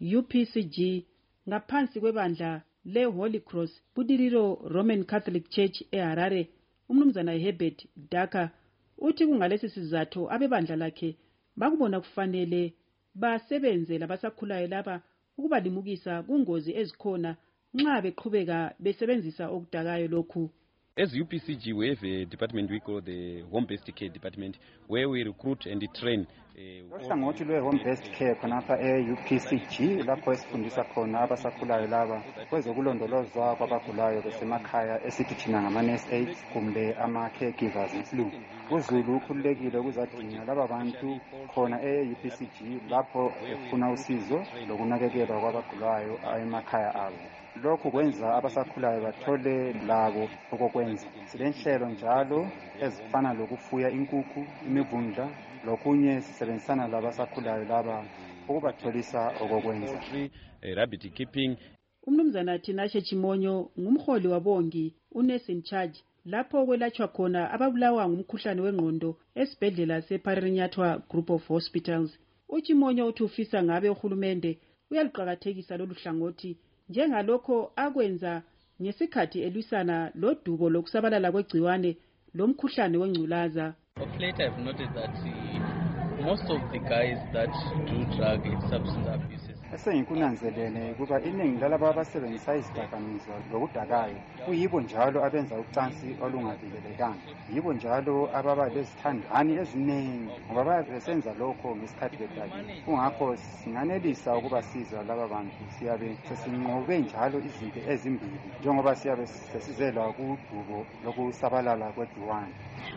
S7: UPCG ngaphansi kwebandla le Holy Cross Budiriro Roman Catholic Church eHarare, umnumzana Herbert Daka uthi kungalesi sizathu abebandla lakhe bakubona kufanele basebenze labasakhulayo laba ukubalimukisa kungozi ezikhona nxa beqhubeka besebenzisa okudakayo lokhu.
S9: As UPCG, we have a department we call the Home-Based Care Department, where we recruit and train.
S15: Uhlangothi lwe-home-based care khonapha e-UPCG lapho esifundisa khona abasakhulayo laba kwezokulondolozwa kwabagulayo besemakhaya esithi thina ngama-nurse aides kumbe ama-caregivers ngesilungu. UZulu ukhululekile ukuzadinga laba bantu khona e-UPCG lapho efuna usizo lokunakekelwa kwabagulayo emakhaya abo. Lokhu kwenza abasakhulayo bathole labo okokwenza. Silenhlelo njalo ezifana lokufuya inkukhu, imivundla, lokunye sisebenzisana labasakhulayo laba ukubatholisa okokwenza.
S9: Rabbit keeping.
S7: Umnumzana Tinashe Chimonyo ngumholi wabongi unurse in charge lapho kwelatshwa khona ababulawa ngumkhuhlane wengqondo esibhedlela seParirinyathwa Group of Hospitals. Uchimonyo uthi ufisa ngabe uhulumende uyaliqhakathekisa lolu hlangothi njengalokho akwenza ngesikhathi elwisana lodubo lokusabalala kwegciwane lomkhuhlane wengculaza.
S17: Of late I've noticed that most of the guys that do drug and substance abuse
S15: esengikunanzelele kuba iningi lalabo abasebenzisa izidakamizwa lokudakayo kuyibo njalo abenza ucansi olungavikelekanga, yibo njalo ababa lezithandani eziningi ngoba bayabe besenza lokho ngesikhathi bedakile. Kungakho singanelisa ukubasiza laba bantu, siyabe sesinqobe njalo izinto ezimbili njengoba siyabe sesizelwa kudubo lokusabalala kwegciwane.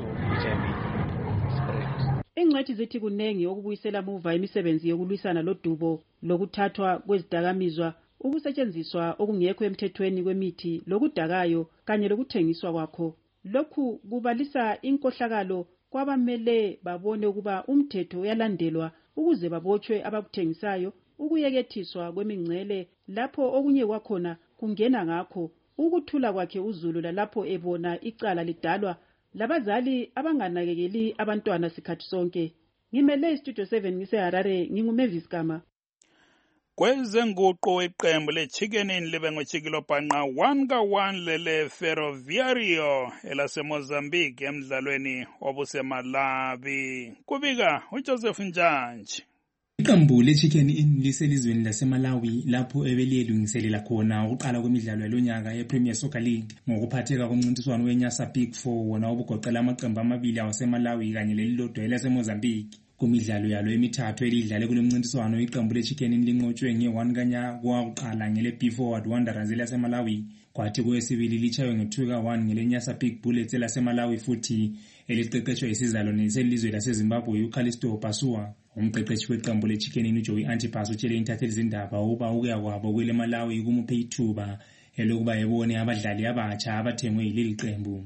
S7: Ingcwethi zithi kunengi okubuyisela muva imisebenzi yokulwisana lodubo lokuthathwa kwezidakamizwa, ukusetshenziswa okungekho emthethweni kwemithi lokudakayo kanye lokuthengiswa kwakho. Lokhu kubalisa inkohlakalo kwabamele babone ukuba umthetho uyalandelwa ukuze babotshwe abakuthengisayo, ukuyekethiswa kwemingcele lapho okunye kwakhona kungena ngakho, ukuthula kwakhe uZulu lalapho ebona icala lidalwa labazali abanganakekeli abantwana sikhathi sonke. Ngimele iStudio 7 ngiseHarare, nginguMavis Kama.
S12: Kwezenguqo iqembu le-Chicken Inn libe ngochikilo bhanqa 1-1 lele Ferroviario elaseMozambique emdlalweni obuseMalawi. Kubika uJoseph Njantshi.
S18: Iqembu le-Chicken Inn liselizweni laseMalawi lapho ebeliyelungiselela khona ukuqala kwemidlalo yalonyaka ye-Premier Soccer League ngokuphatheka komncintiswano weNyasa Big 4 wona obugoqela amaqembu amabili awaseMalawi kanye lelilodwa elaseMozambique. Kumidlalo yalo emithathu elidlale kulo mncintiswano iqembu le-Chicken Inn linqotshwe nge-1 kanya kwakuqala ngele-B Forward Wanderers elaseMalawi, kwathi kwesibili litshaywe nge-2-1 ngeleNyasa Big Bullets elaseMalawi futhi eliqeqeshwa isizalwane selizwe laseZimbabwe uCallisto Pasua. Umqeqeshi weqembu le-Chicken Inn uJoey Antipas utshele intatheli zindaba ukuba ukuya kwabo kwele Malawi kumuphe ithuba elokuba ebone abadlali abatsha abathengwe yileli qembu.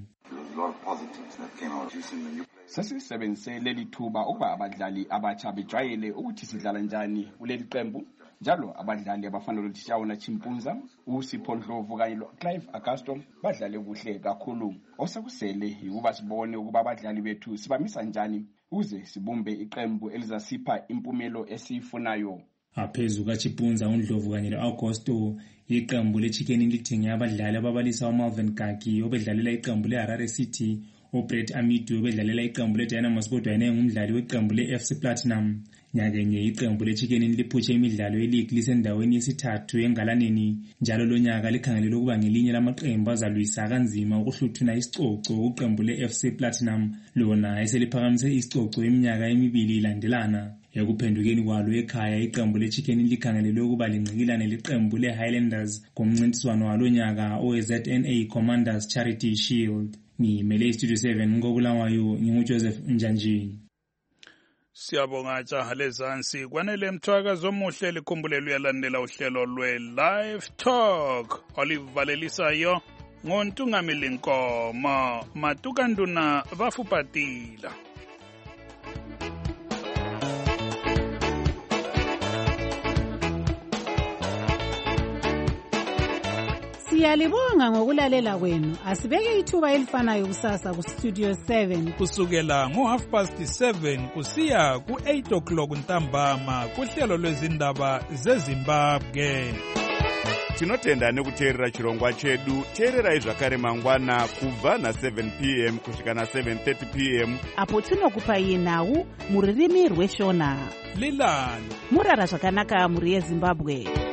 S19: Sesisebenzise leli thuba ukuba abadlali abatsha bejwayele ukuthi sidlala njani kuleli qembu, njalo abadlali abafana loTshawuna Chimpunza, uSipho Ndlovu kanye loClive Augusto badlale kuhle kakhulu. Osekusele ukuba sibone ukuba abadlali bethu sibamisa njani ukuze sibumbe iqembu elizasipha impumelo esiyifunayo.
S18: Aphezu kaChimpunza, uNdlovu kanye loAugusto, iqembu le-Chicken Inn lidinge abadlali ababalisa uMalvin Gaki obedlalela iqembu leHarare City, uBrett Amidu obedlalela iqembu leDynamo Sport wayene ngumdlali weqembu leFC Platinum, nyakenye iqembu leChicken Inn liphutshe imidlalo yeleague lisendaweni yesithathu engalaneni njalo lonyaka likhangelelwe ukuba ngelinye lamaqembu azalwisa kanzima ukuhluthuna isicoco uqembu leFC Platinum lona eseliphakamise isicoco iminyaka emibili ilandelana. Ekuphendukeni kwalo ekhaya iqembu leChicken Inn likhangelelwe ukuba lingqikilane leqembu leHighlanders ngomncintiswano walonyaka oweZNA Commanders Charity Shield. Ngimele iStudio 7 ngokulawayo nginguJoseph Njanjini.
S12: Siyabonga jaha lezansi kwanele mthwakazo omuhle likhumbulelo uyalandela uhlelo lwe-Live Talk olivalelisayo ngontungamili Nkomo Matukanduna Vafupatila.
S6: Siyalibonga ngokulalela kwenu. Asibeke ithuba elifanayo kusasa ku Studio 7
S2: kusukela ngo7:30 kusiya ku8:00 ntambama kuhlelo lwezindaba zeZimbabwe.
S5: Tinotenda nekuteerera chirongwa chedu. Teererai zvakare mangwana kubva na7 p.m. kusvika na7:30 p.m.
S4: apo tinokupai nhau muririmi rweshona
S2: Lilani
S4: murara zvakanaka muri yeZimbabwe.